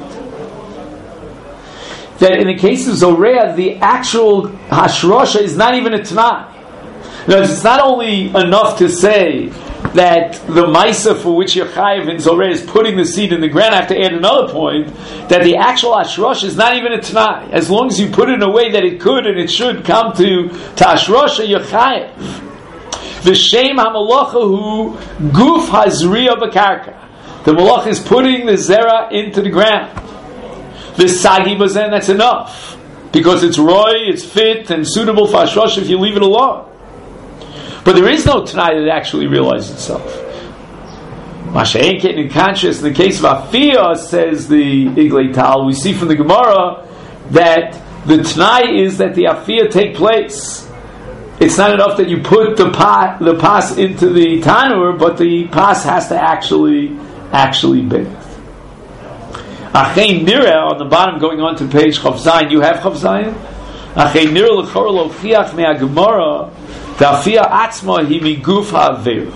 That in the case of Zorea, the actual Hashrosha is not even a Tanai. It's not only enough to say that the Maisa for which you're chayiv in Zorea is putting the seed in the ground. I have to add another point, that the actual Hashrosha is not even a Tanai. As long as you put it in a way that it could and it should come to Hashrosha, you're chayiv. V'shem ha-malacha hu guf hazriya b'karka. The malach is putting the zera into the ground. V'sagi bazen, that's enough. Because it's roy, it's fit, and suitable for Ashrosh if you leave it alone. But there is no Tanai that actually realizes itself. Masha'enket, in contrast, in the case of Afiyah, says the Iglei Tal, we see from the Gemara that the Tanai is that the Afiyah take place. It's not enough that you put the pas into the tanur, but the pas has to actually bake. Achei nira, on the bottom, going on to page Chav Zayin, you have Chav Zayin? Achei nira l'chor lo chiach me'agemara da'afiyah atzma hi miguf ha'aver.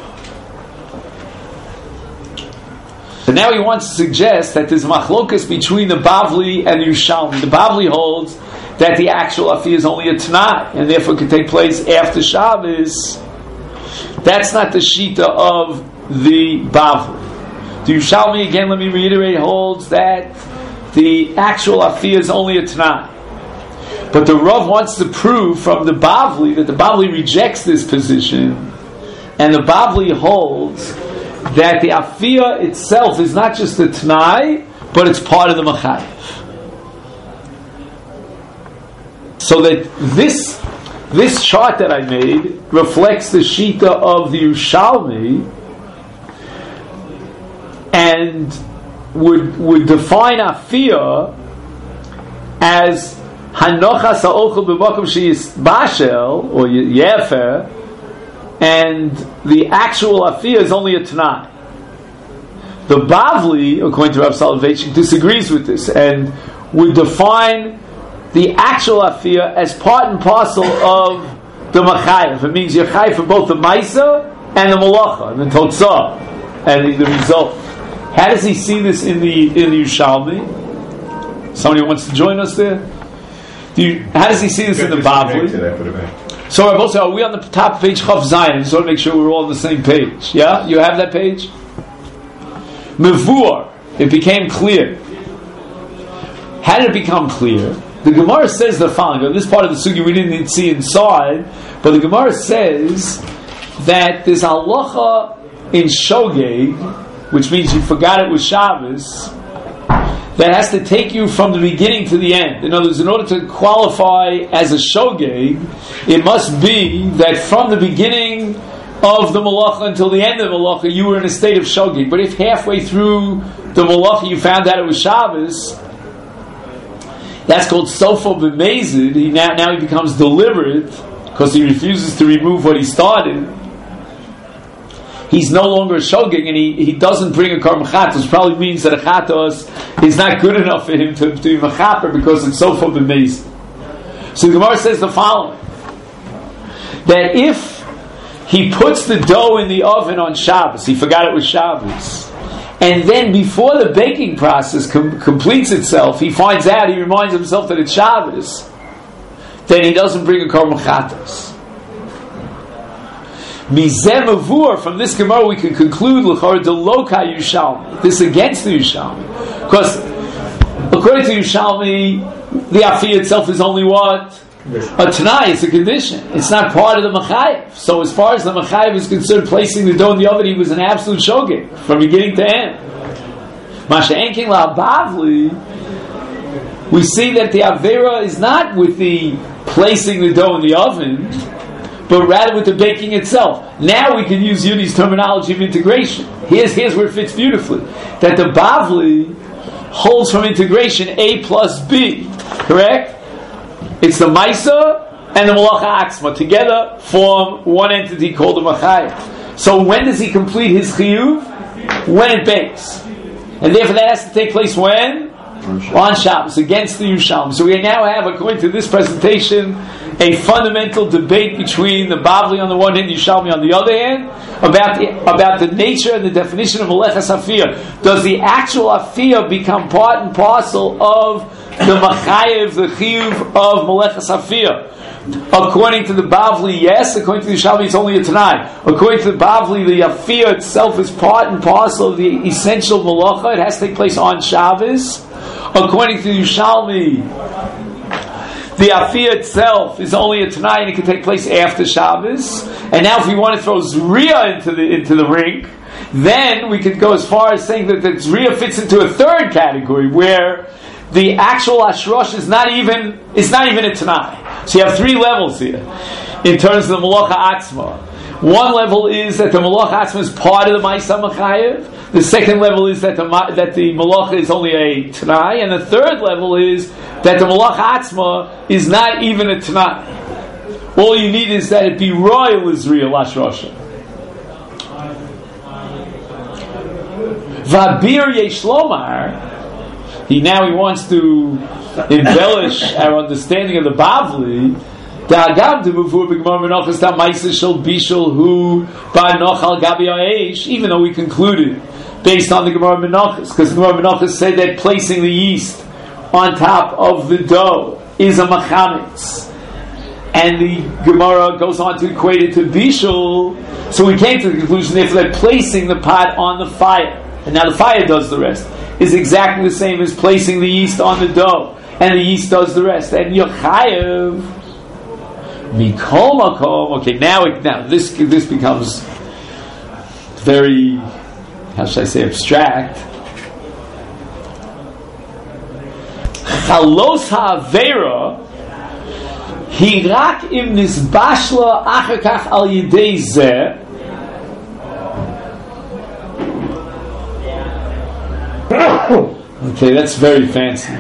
So now he wants to suggest that there's machlokas between the Bavli and the Yerushalmi. The Bavli holds that the actual afiyah is only a Tanai, and therefore can take place after Shabbos. That's not the Shita of the Bavli. The Yerushalmi, again, let me reiterate, holds that the actual afiyah is only a Tanai. But the Rav wants to prove from the Bavli that the Bavli rejects this position, and the Bavli holds that the afiyah itself is not just a Tanai, but it's part of the Machayev. So that this chart that I made reflects the Shita of the Yerushalmi and would define afiyah as hanochas ha'ochel b'makom she'is bashel or yefer, and the actual afiyah is only a Tanai. The Bavli, according to Rav Soloveitchik, disagrees with this and would define the actual afiyah as part and parcel of the machayev. It means you're chayev for both the maisa and the malacha, and the totzah, and the result. How does he see this in the Yerushalmi? Somebody wants to join us there? How does he see this in the Bavli? So also, are we on the top of page Chav Zayin? I just want to make sure we're all on the same page. Yeah? You have that page? Mevur, it became clear. How did it become clear? The Gemara says the following. This part of the sugi we didn't see inside, but the Gemara says that there's halacha in shogeg, which means you forgot it was Shabbos, that has to take you from the beginning to the end. In other words, in order to qualify as a shogeg, it must be that from the beginning of the malacha until the end of the malacha, you were in a state of shogeg. But if halfway through the malacha you found out it was Shabbos, that's called sofa b'mezid. Now he becomes deliberate because he refuses to remove what he started. He's no longer a shogeg, and he doesn't bring a karm chatos. Probably means that a chatos is not good enough for him to be mechaper because it's sofa b'mezid. So the Gemara says the following: that if he puts the dough in the oven on Shabbos, he forgot it was Shabbos, and then before the baking process completes itself, he finds out, he reminds himself that it's Shabbos, then he doesn't bring a karm chatos. Mizeh mavur, from this Gemara we can conclude l'chor de loka Yerushalmi. This against the Yerushalmi, because according to Yerushalmi, the afiyah itself is only what? A Tanai, it's a condition. It's not part of the Machayev. So as far as the Machayev is concerned, placing the dough in the oven, he was an absolute shogeg from beginning to end. Masha Enkin La'Bavli, we see that the Avera is not with the placing the dough in the oven, but rather with the baking itself. Now we can use Yudi's terminology of integration. Here's where it fits beautifully. That the Bavli holds from integration A plus B. Correct? It's the Maisa and the Malacha Aksma together form one entity called the Machayev. So when does he complete his Chiyuv? When it bakes. And therefore that has to take place when? On Shabbos, against the Yerushalmi. So we now have, according to this presentation, a fundamental debate between the Bavli on the one hand, Yerushalmi on the other hand, about the nature and the definition of Meleches Afiyah. Does the actual Afiyah become part and parcel of the Machayev, the Chiyuv of Meleches Afiyah? According to the Bavli, yes. According to the Yerushalmi, it's only a Tanai. According to the Bavli, the Afiyah itself is part and parcel of the essential Malacha. It has to take place on Shabbos. According to the Yerushalmi, the Afiyah itself is only a Tanai and it can take place after Shabbos. And now if we want to throw Zriya into the ring, then we could go as far as saying that the Zriya fits into a third category where the actual ashrosh is not even a Tanai. So you have three levels here in terms of the Malacha Atzma. One level is that the Malacha Atzma is part of the Ma'isa Machayev. The second level is that the Malacha is only a Tanai. And the third level is that the Malacha Atzma is not even a Tanai. All you need is that it be royal Israel Ashrosha. Vabir Yesh Lomar, he wants to embellish our understanding of the Bavli. Even though we concluded based on the Gemara Menachos, because the Gemara Menachos said that placing the yeast on top of the dough is a machametz, and the Gemara goes on to equate it to bishul, so we came to the conclusion therefore that placing the pot on the fire, and now the fire does the rest, is exactly the same as placing the yeast on the dough, and the yeast does the rest, and Yochayev Mikol Makom. Okay, now this becomes very, how should I say, abstract. Chalos ha'avera hirak im nisbashla achar kach al yidei zeh. Okay, that's very fancy.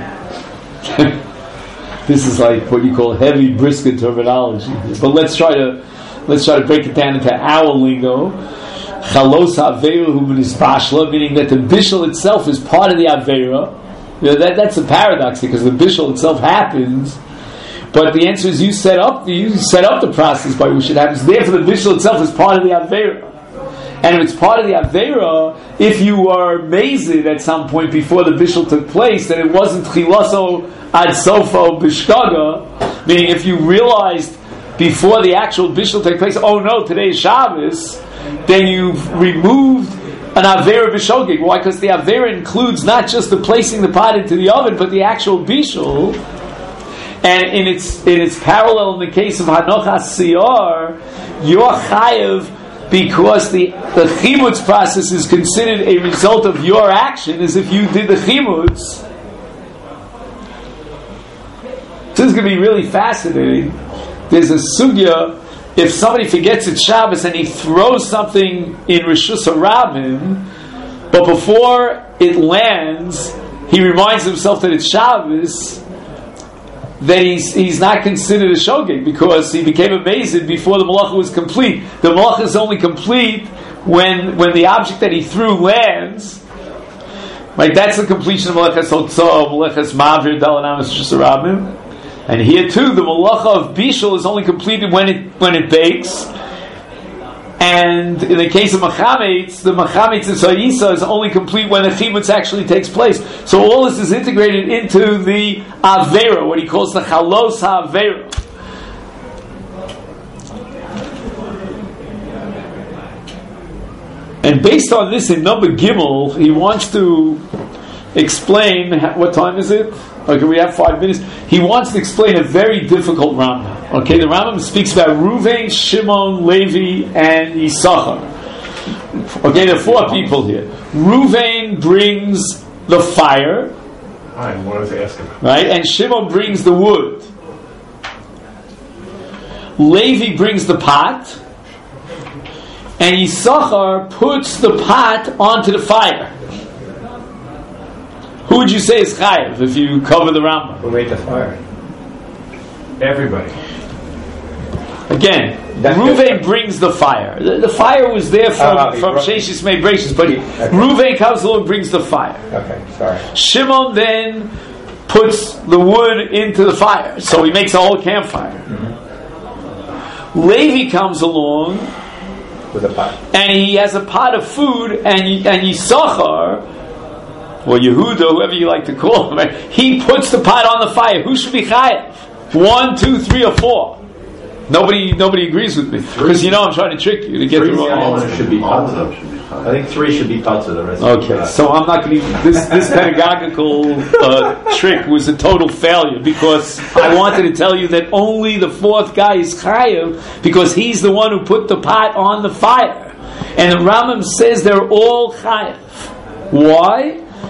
This is like what you call heavy brisket terminology. But let's try to break it down into our lingo. Chalos ha'avera hu b'nisbashla, meaning that the bishul itself is part of the avera. That's a paradox because the bishul itself happens, but the answer is you set up the process by which it happens. Therefore, the bishul itself is part of the avera. And if it's part of the avera, if you were mazed at some point before the bishul took place, then it wasn't chilaso ad sofo bishkaga, meaning if you realized before the actual bishul took place, oh no, today is Shabbos, then you've removed an avera b'shogeg. Why? Because the avera includes not just the placing the pot into the oven, but the actual bishul. And in its parallel in the case of hanochas siyar, you're chayev because the chimutz process is considered a result of your action, as if you did the chimutz. This is going to be really fascinating. There's a sugya, if somebody forgets it's Shabbos and he throws something in Rishus HaRabim, but before it lands, he reminds himself that it's Shabbos, then he's not considered a shogeg because he became amazed before the malacha was complete. The malacha is only complete when the object that he threw lands. Right, that's the completion of malachas hotzah, malachas mavir, dalanamas Rishus HaRabim. And here too, the malacha of bishul is only completed when it bakes. And in the case of machametz, the machametz and sayisa is only complete when the chimutz actually takes place. So all this is integrated into the avera, what he calls the chalos ha'avera. And based on this, in number Gimel, he wants to explain, what time is it? Okay, we have 5 minutes. He wants to explain a very difficult Rambam. Okay, the Rambam speaks about Ruvain, Shimon, Levi, and Yisachar. Okay, there are 4 people here. Ruvain brings the fire. I wanted to ask him. Right, and Shimon brings the wood. Levi brings the pot. And Yisachar puts the pot onto the fire. Who would you say is chayav if you cover the Rambam? Who made the fire? Everybody. Again, Ruvain brings the fire. The fire was there from Sheshis Mei Brachos, but Ruvain comes along and brings the fire. Okay, sorry. Shimon then puts the wood into the fire, so he makes a whole campfire. Mm-hmm. Levi comes along with a pot, and he has a pot of food, and Yisachar, or Yehuda, whoever you like to call him, right? He puts the pot on the fire. Who should be chayav? 1, 2, 3, or 4? Nobody agrees with me because I'm trying to trick you to get the wrong answer. Should be I think 3 should be taught to the rest. Okay, so I'm not going to. This pedagogical trick was a total failure because I wanted to tell you that only the 4th guy is chayav because he's the one who put the pot on the fire, and the Rambam says they're all chayav. Why?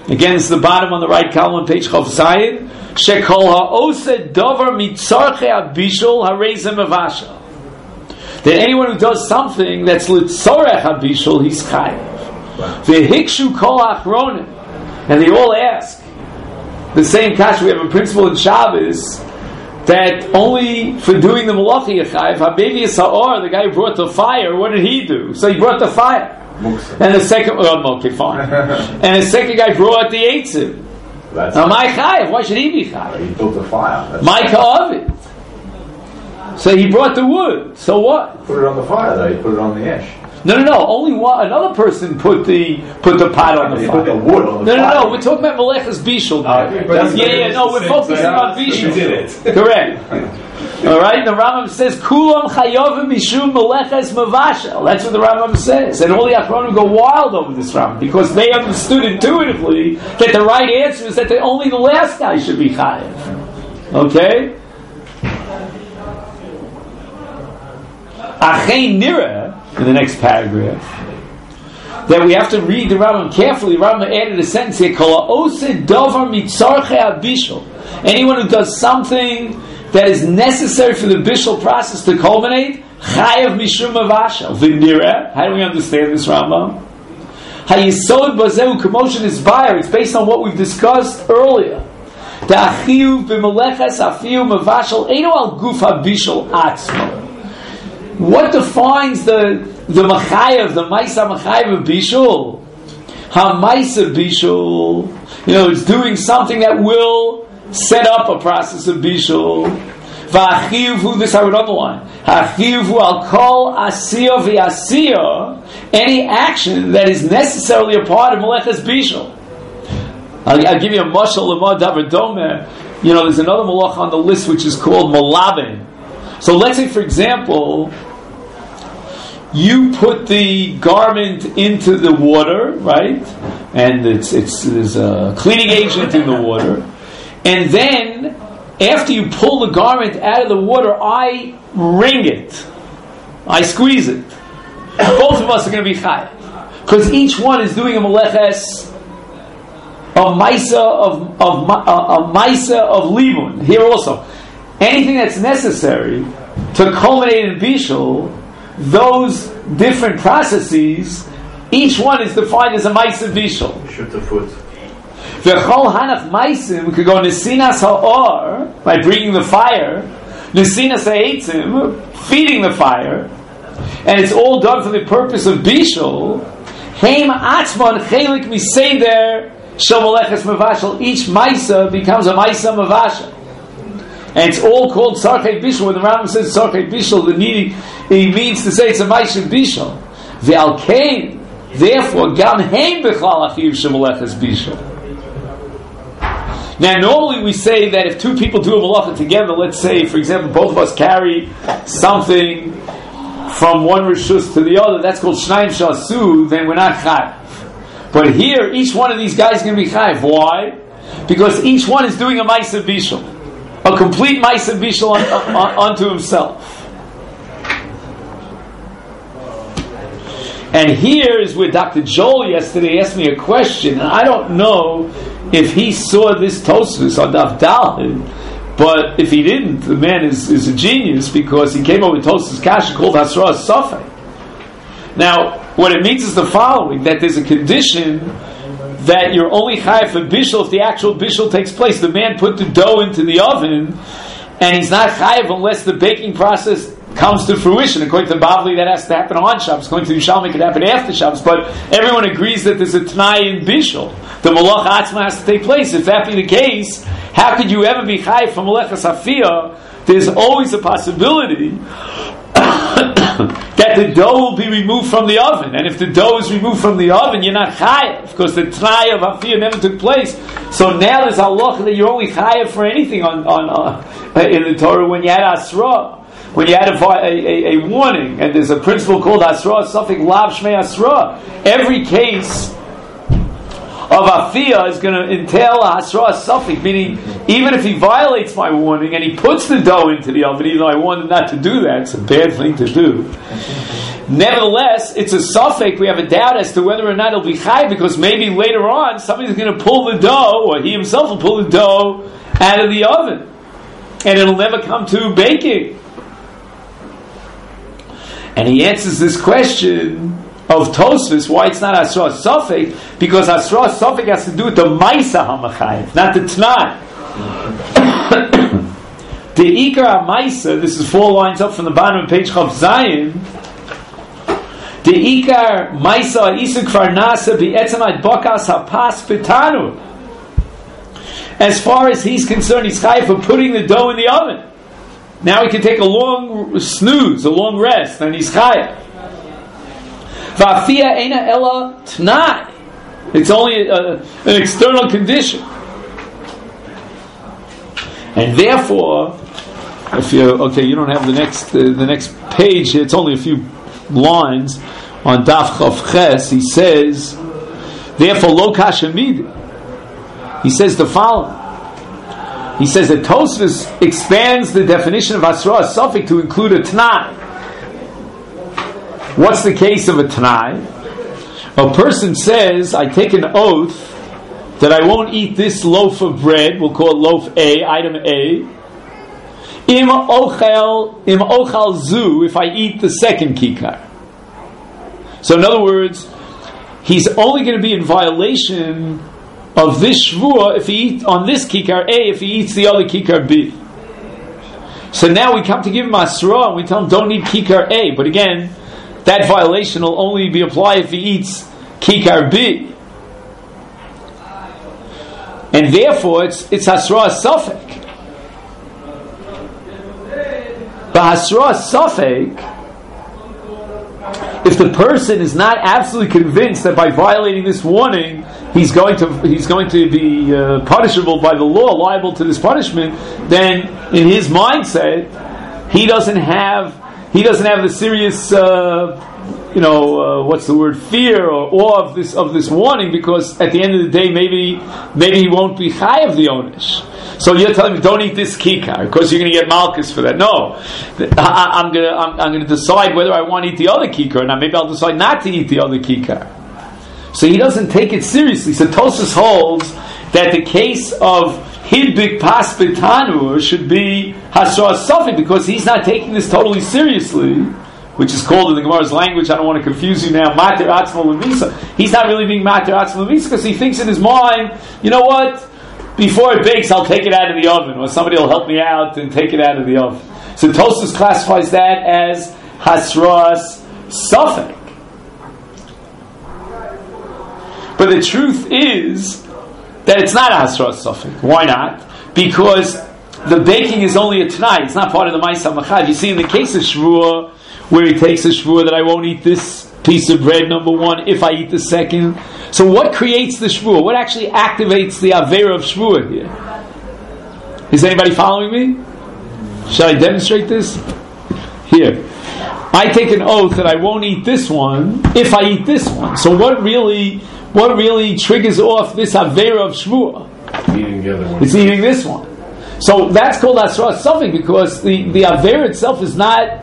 Again, it's the bottom on the right column on page Chav Zayin. Shekol ha'osed davar mitzarchei habishul harezem avashal. That anyone who does something that's litzorech habishul, he's chayav. Vehikshu kol achronim, and they all ask the same kasha. We have a principle in Shabbos that only for doing the malacha yechayev. Habevi Yisa'or, the guy who brought the fire, what did he do? So he brought the fire. And the second, okay, fine. And the second guy brought the eitzim. Now, my chayev, why should he be chayev? He built the fire. My ka'avid. So he brought the wood. So what? Put it on the fire, though. He put it on the ash. No. Only one. Another person put the pot on the He fire. put the wood on the fire. No. We're talking about Melechas Bishul. No. We're focusing on Bishul. He did it. Correct. All right. The Rambam says, "Kulam chayovim mishum Melechas mavashel." That's what the Rambam says, and all the Achronim go wild over this Rambam because they understood intuitively that the right answer is that only the last guy should be chayev. Okay. Achein nira, in the next paragraph, that we have to read the Rambam carefully. Rambam added a sentence here: "Kol ha'osed davar mitzarchei habishul." Anyone who does something that is necessary for the bishul process to culminate, chayav mishum avashal. V'nira. How do we understand this Rambam? Hayisod bazehu commotion is buyer. It's based on what we've discussed earlier. Da'achiu b'melechas afiu mavashal eino al guf habishul atzmo. What defines the machayev, the maisa machayev of bishul? Ha-maisa bishul, it's doing something that will set up a process of bishul. V'achivu, this I would underline. Ha'chivu al kol asiya v'asiya, any action that is necessarily a part of melechas bishul. I'll give you a mashal lemad davar domer. There's another malacha on the list which is called malaben. So let's say, for example, you put the garment into the water, right? And there's a cleaning agent in the water. And then, after you pull the garment out of the water, I wring it. I squeeze it. Both of us are going to be chayav. Because each one is doing a meleches, a maisa of libun. Here also. Anything that's necessary to culminate in bishul, those different processes, each one is defined as a maisa bishul. Shoot the foot. V'chol hanach maisim, we could go nesinas ha'or, by bringing the fire, nesinas ha'etzim, feeding the fire, and it's all done for the purpose of bishul. Heim atzman chelik miseder shel melechas mavashal. Each maisa becomes a maisa mavashal. And it's all called Sarkei Bishul. When the Rambam says Sarkei Bishul, he means to say it's a Maisha Bishul. Ve'al kein, therefore, gam heim b'chlal achiv shemelechas Bishul. Now, normally we say that if two people do a malacha together, let's say, for example, both of us carry something from one rishus to the other, that's called Shnayim Shasu, then we're not chayav. But here, each one of these guys is going to be chayav. Why? Because each one is doing a Maisa Bishul. A complete Maisa Bishul unto himself. And here is where Dr. Joel yesterday asked me a question, and I don't know if he saw this Tosfos on Daf Daled, but if he didn't, the man is a genius, because he came up with Tosfos Kasha called Hasra Safek. Now, what it means is the following, that there's a condition that you're only chayav for bishul if the actual bishul takes place. The man put the dough into the oven, and he's not chayav unless the baking process comes to fruition. According to Bavli, that has to happen on Shabbos. According to Yerushalmi, it could happen after Shabbos. But everyone agrees that there's a t'nai in bishul. The malach atzma has to take place. If that be the case, how could you ever be chayav for melechas hafiyah? There's always a possibility that the dough will be removed from the oven, and if the dough is removed from the oven, you're not chayav because the t'nai of hafiyah never took place. So now there's halacha that you're only chayav for anything in the Torah when you had asra, when you had a warning, and there's a principle called asra, something lav shmei asra. Every case of hafiyah is going to entail a hasra suffix, meaning even if he violates my warning and he puts the dough into the oven, even though I warned him not to do that, it's a bad thing to do. Nevertheless, it's a suffix. We have a doubt as to whether or not it'll be chai, because maybe later on somebody's going to pull the dough, or he himself will pull the dough out of the oven, and it'll never come to baking. And he answers this question of Tosfos, why it's not Asra Safek, because Asra Safek has to do with the Maisa HaMachayev, not the T'nai. The Ikar HaMaisa, this is 4 lines up from the bottom of page Chav Zayin, the Ikar Maisa Isuk Farnasa B'etzem Adbakas HaPas Petanu. As far as he's concerned, he's chayav for putting the dough in the oven. Now he can take a long snooze, a long rest, and he's chayav. Va'afia eina ela t'nai. It's only an external condition. And therefore, if you don't have the next page. It's only a few lines on Daf Chav Ches. He says, therefore, lo kasha mid. He says the following. He says that Tosfos expands the definition of Asra Safek to include a T'nai. What's the case of a T'nai? A person says, I take an oath that I won't eat this loaf of bread, we'll call it loaf A, item A, im ochal zu, if I eat the second kikar. So in other words, he's only going to be in violation of this shvuah if he eats on this kikar A, if he eats the other kikar B. So now we come to give him Asra and we tell him don't eat kikar A, but again, that violation will only be applied if he eats kikar B. And therefore it's Asra Safek. But Asra Safek, if the person is not absolutely convinced that by violating this warning he's going to be punishable by the law, liable to this punishment, then in his mindset he doesn't have the serious what's the word, fear or awe of this warning, because at the end of the day maybe he won't be chayav the onish. So you're telling me don't eat this kikar because you're going to get malchus for that. No, I'm going to decide whether I want to eat the other kikar, and maybe I'll decide not to eat the other kikar. So he doesn't take it seriously. So Tosfos holds that the case of hidbik pas betanur should be hasra safek, because he's not taking this totally seriously, which is called in the Gemara's language, I don't want to confuse you now, mater atzmo levisa. He's not really being mater atzmo levisa because he thinks in his mind, you know what? Before it bakes, I'll take it out of the oven, or somebody will help me out and take it out of the oven. So Tosfos classifies that as hasras safek. But the truth is that it's not hasras safek. Why not? Because the baking is only a t'nai. It's not part of the Ma'aseh Machayev. You see, in the case of Shvuah, where he takes a Shvuah that I won't eat this piece of bread, number one, if I eat the second. So what creates the Shvuah? What actually activates the Avera of Shvuah here? Is anybody following me? Shall I demonstrate this? Here. I take an oath that I won't eat this one if I eat this one. So what really triggers off this Avera of Shvuah? Eating the other one. It's eating this one. So that's called Asra Safek, because the Avera itself has not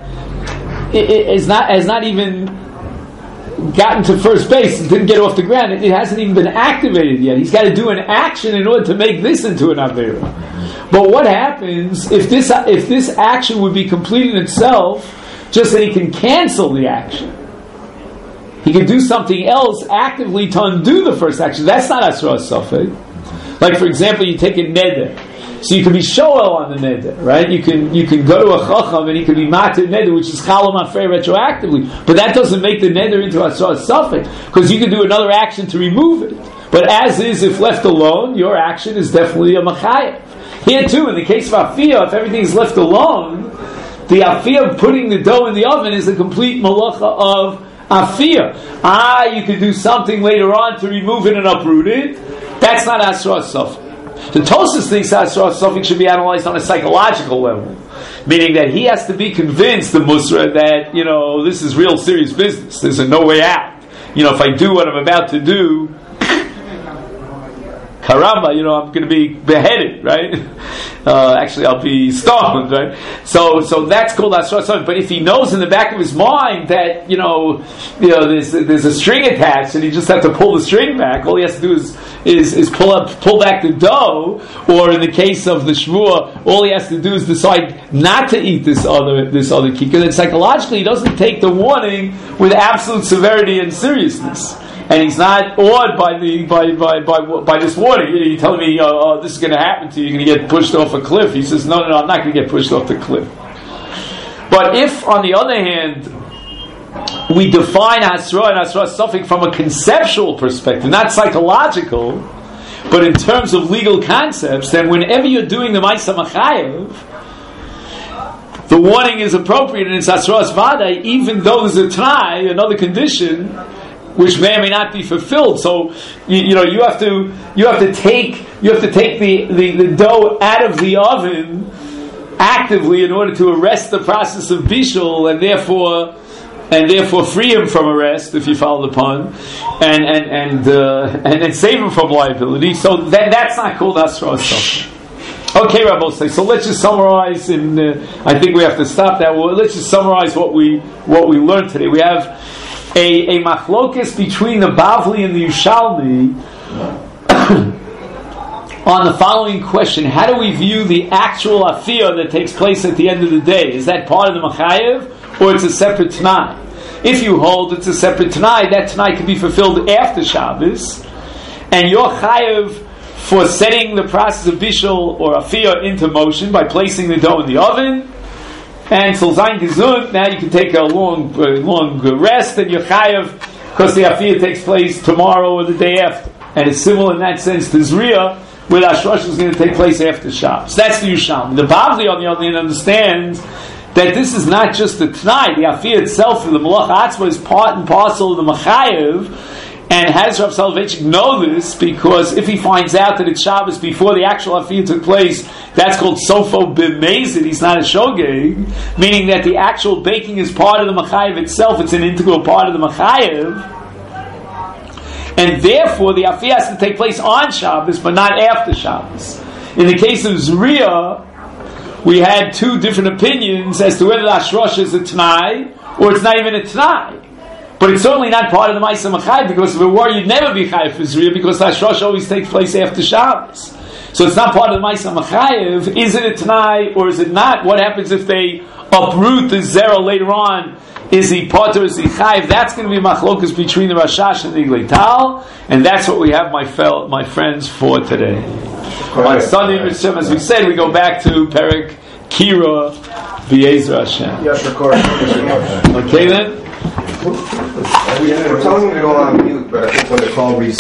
even gotten to first base. It didn't get off the ground. It hasn't even been activated yet. He's got to do an action in order to make this into an Avera. But what happens if this action would be completed itself, just that he can cancel the action? He can do something else actively to undo the first action. That's not Asra Safek. Like, for example, you take a neder. So you can be shoel on the neder, right? You can go to a chacham and he can be matir neder, which is chalom afrei retroactively. But that doesn't make the neder into Asra Safek, because you can do another action to remove it. But as is, if left alone, your action is definitely a machayev. Here too, in the case of afiyah, if everything is left alone, the afiyah of putting the dough in the oven is a complete malacha of afiyah. You could do something later on to remove it and uproot it. That's not Asra Safek. The Tosfos thinks Asra Safek should be analyzed on a psychological level, meaning that he has to be convinced, the Musra, that this is real serious business. There's no way out. If I do what I'm about to do, Karamba, I'm going to be beheaded, right? Actually, I'll be stoned, right? So that's called Asra. But if he knows in the back of his mind that there's a string attached and he just has to pull the string back, all he has to do is pull back the dough. Or in the case of the Shvuah, all he has to do is decide not to eat this other kikar. Then psychologically, he doesn't take the warning with absolute severity and seriousness. And he's not awed by this warning. You're telling me, this is going to happen to you. You're going to get pushed off a cliff. He says, no, I'm not going to get pushed off the cliff. But if, on the other hand, we define Hasra and Hasra suffix from a conceptual perspective, not psychological, but in terms of legal concepts, then whenever you're doing the Ma'aseh Machayev, the warning is appropriate and it's Hasra Vadai, even though there's a T'nai, another condition, which may or may not be fulfilled. So you have to take the dough out of the oven actively in order to arrest the process of bishul and therefore free him from arrest, if you follow the pun, and then save him from liability. So that's not called Asra Sofik. Okay, Rabbi, so let's just summarize. I think we have to stop that. Well, let's just summarize what we learned today. We have a machlokes between the Bavli and the Yerushalmi on the following question: how do we view the actual afiyah that takes place at the end of the day? Is that part of the Machayev, or it's a separate T'nai? If you hold it's a separate T'nai, that T'nai can be fulfilled after Shabbos, and you're Chayev for setting the process of bishul or afiyah into motion by placing the dough in the oven. And Sulzain Gesund, now you can take a long rest, and you're chayav because the afiyah takes place tomorrow or the day after. And it's similar in that sense to Zriya, where Ashrosh is going to take place after Shabbos. That's the Yerushalmi. The Bavli, on the other hand, understands that this is not just the T'nai. The afiyah itself, the Malach Atzma, is part and parcel of the Machayev. And has Rav Soloveitchik know this because if he finds out that it's Shabbos before the actual afiyah took place, that's called sofo b'mezid. He's not a shogeg, meaning that the actual baking is part of the machayev itself. It's an integral part of the machayev, and therefore the afiyah has to take place on Shabbos, but not after Shabbos. In the case of Zriya, we had two different opinions as to whether the Ashrosh is a T'nai or it's not even a T'nai. But it's certainly not part of the Ma'aseh Machayev, because if it were, you'd never be Chayev for Zriya, because Hashrosh always takes place after Shabbos. So it's not part of the Ma'aseh Machayev. Is it a T'nai or is it not? What happens if they uproot the Zera later on? Is he Potter, is he Chayev? That's going to be machlokas between the Rashash and the Iglei Tal, and that's what we have, my friends, for today. On Sunday, as we said, we go back to Perek Kira B'Yezra Hashem. Yes, of course. Okay then? We're telling you to go on mute, but I think when the call resets,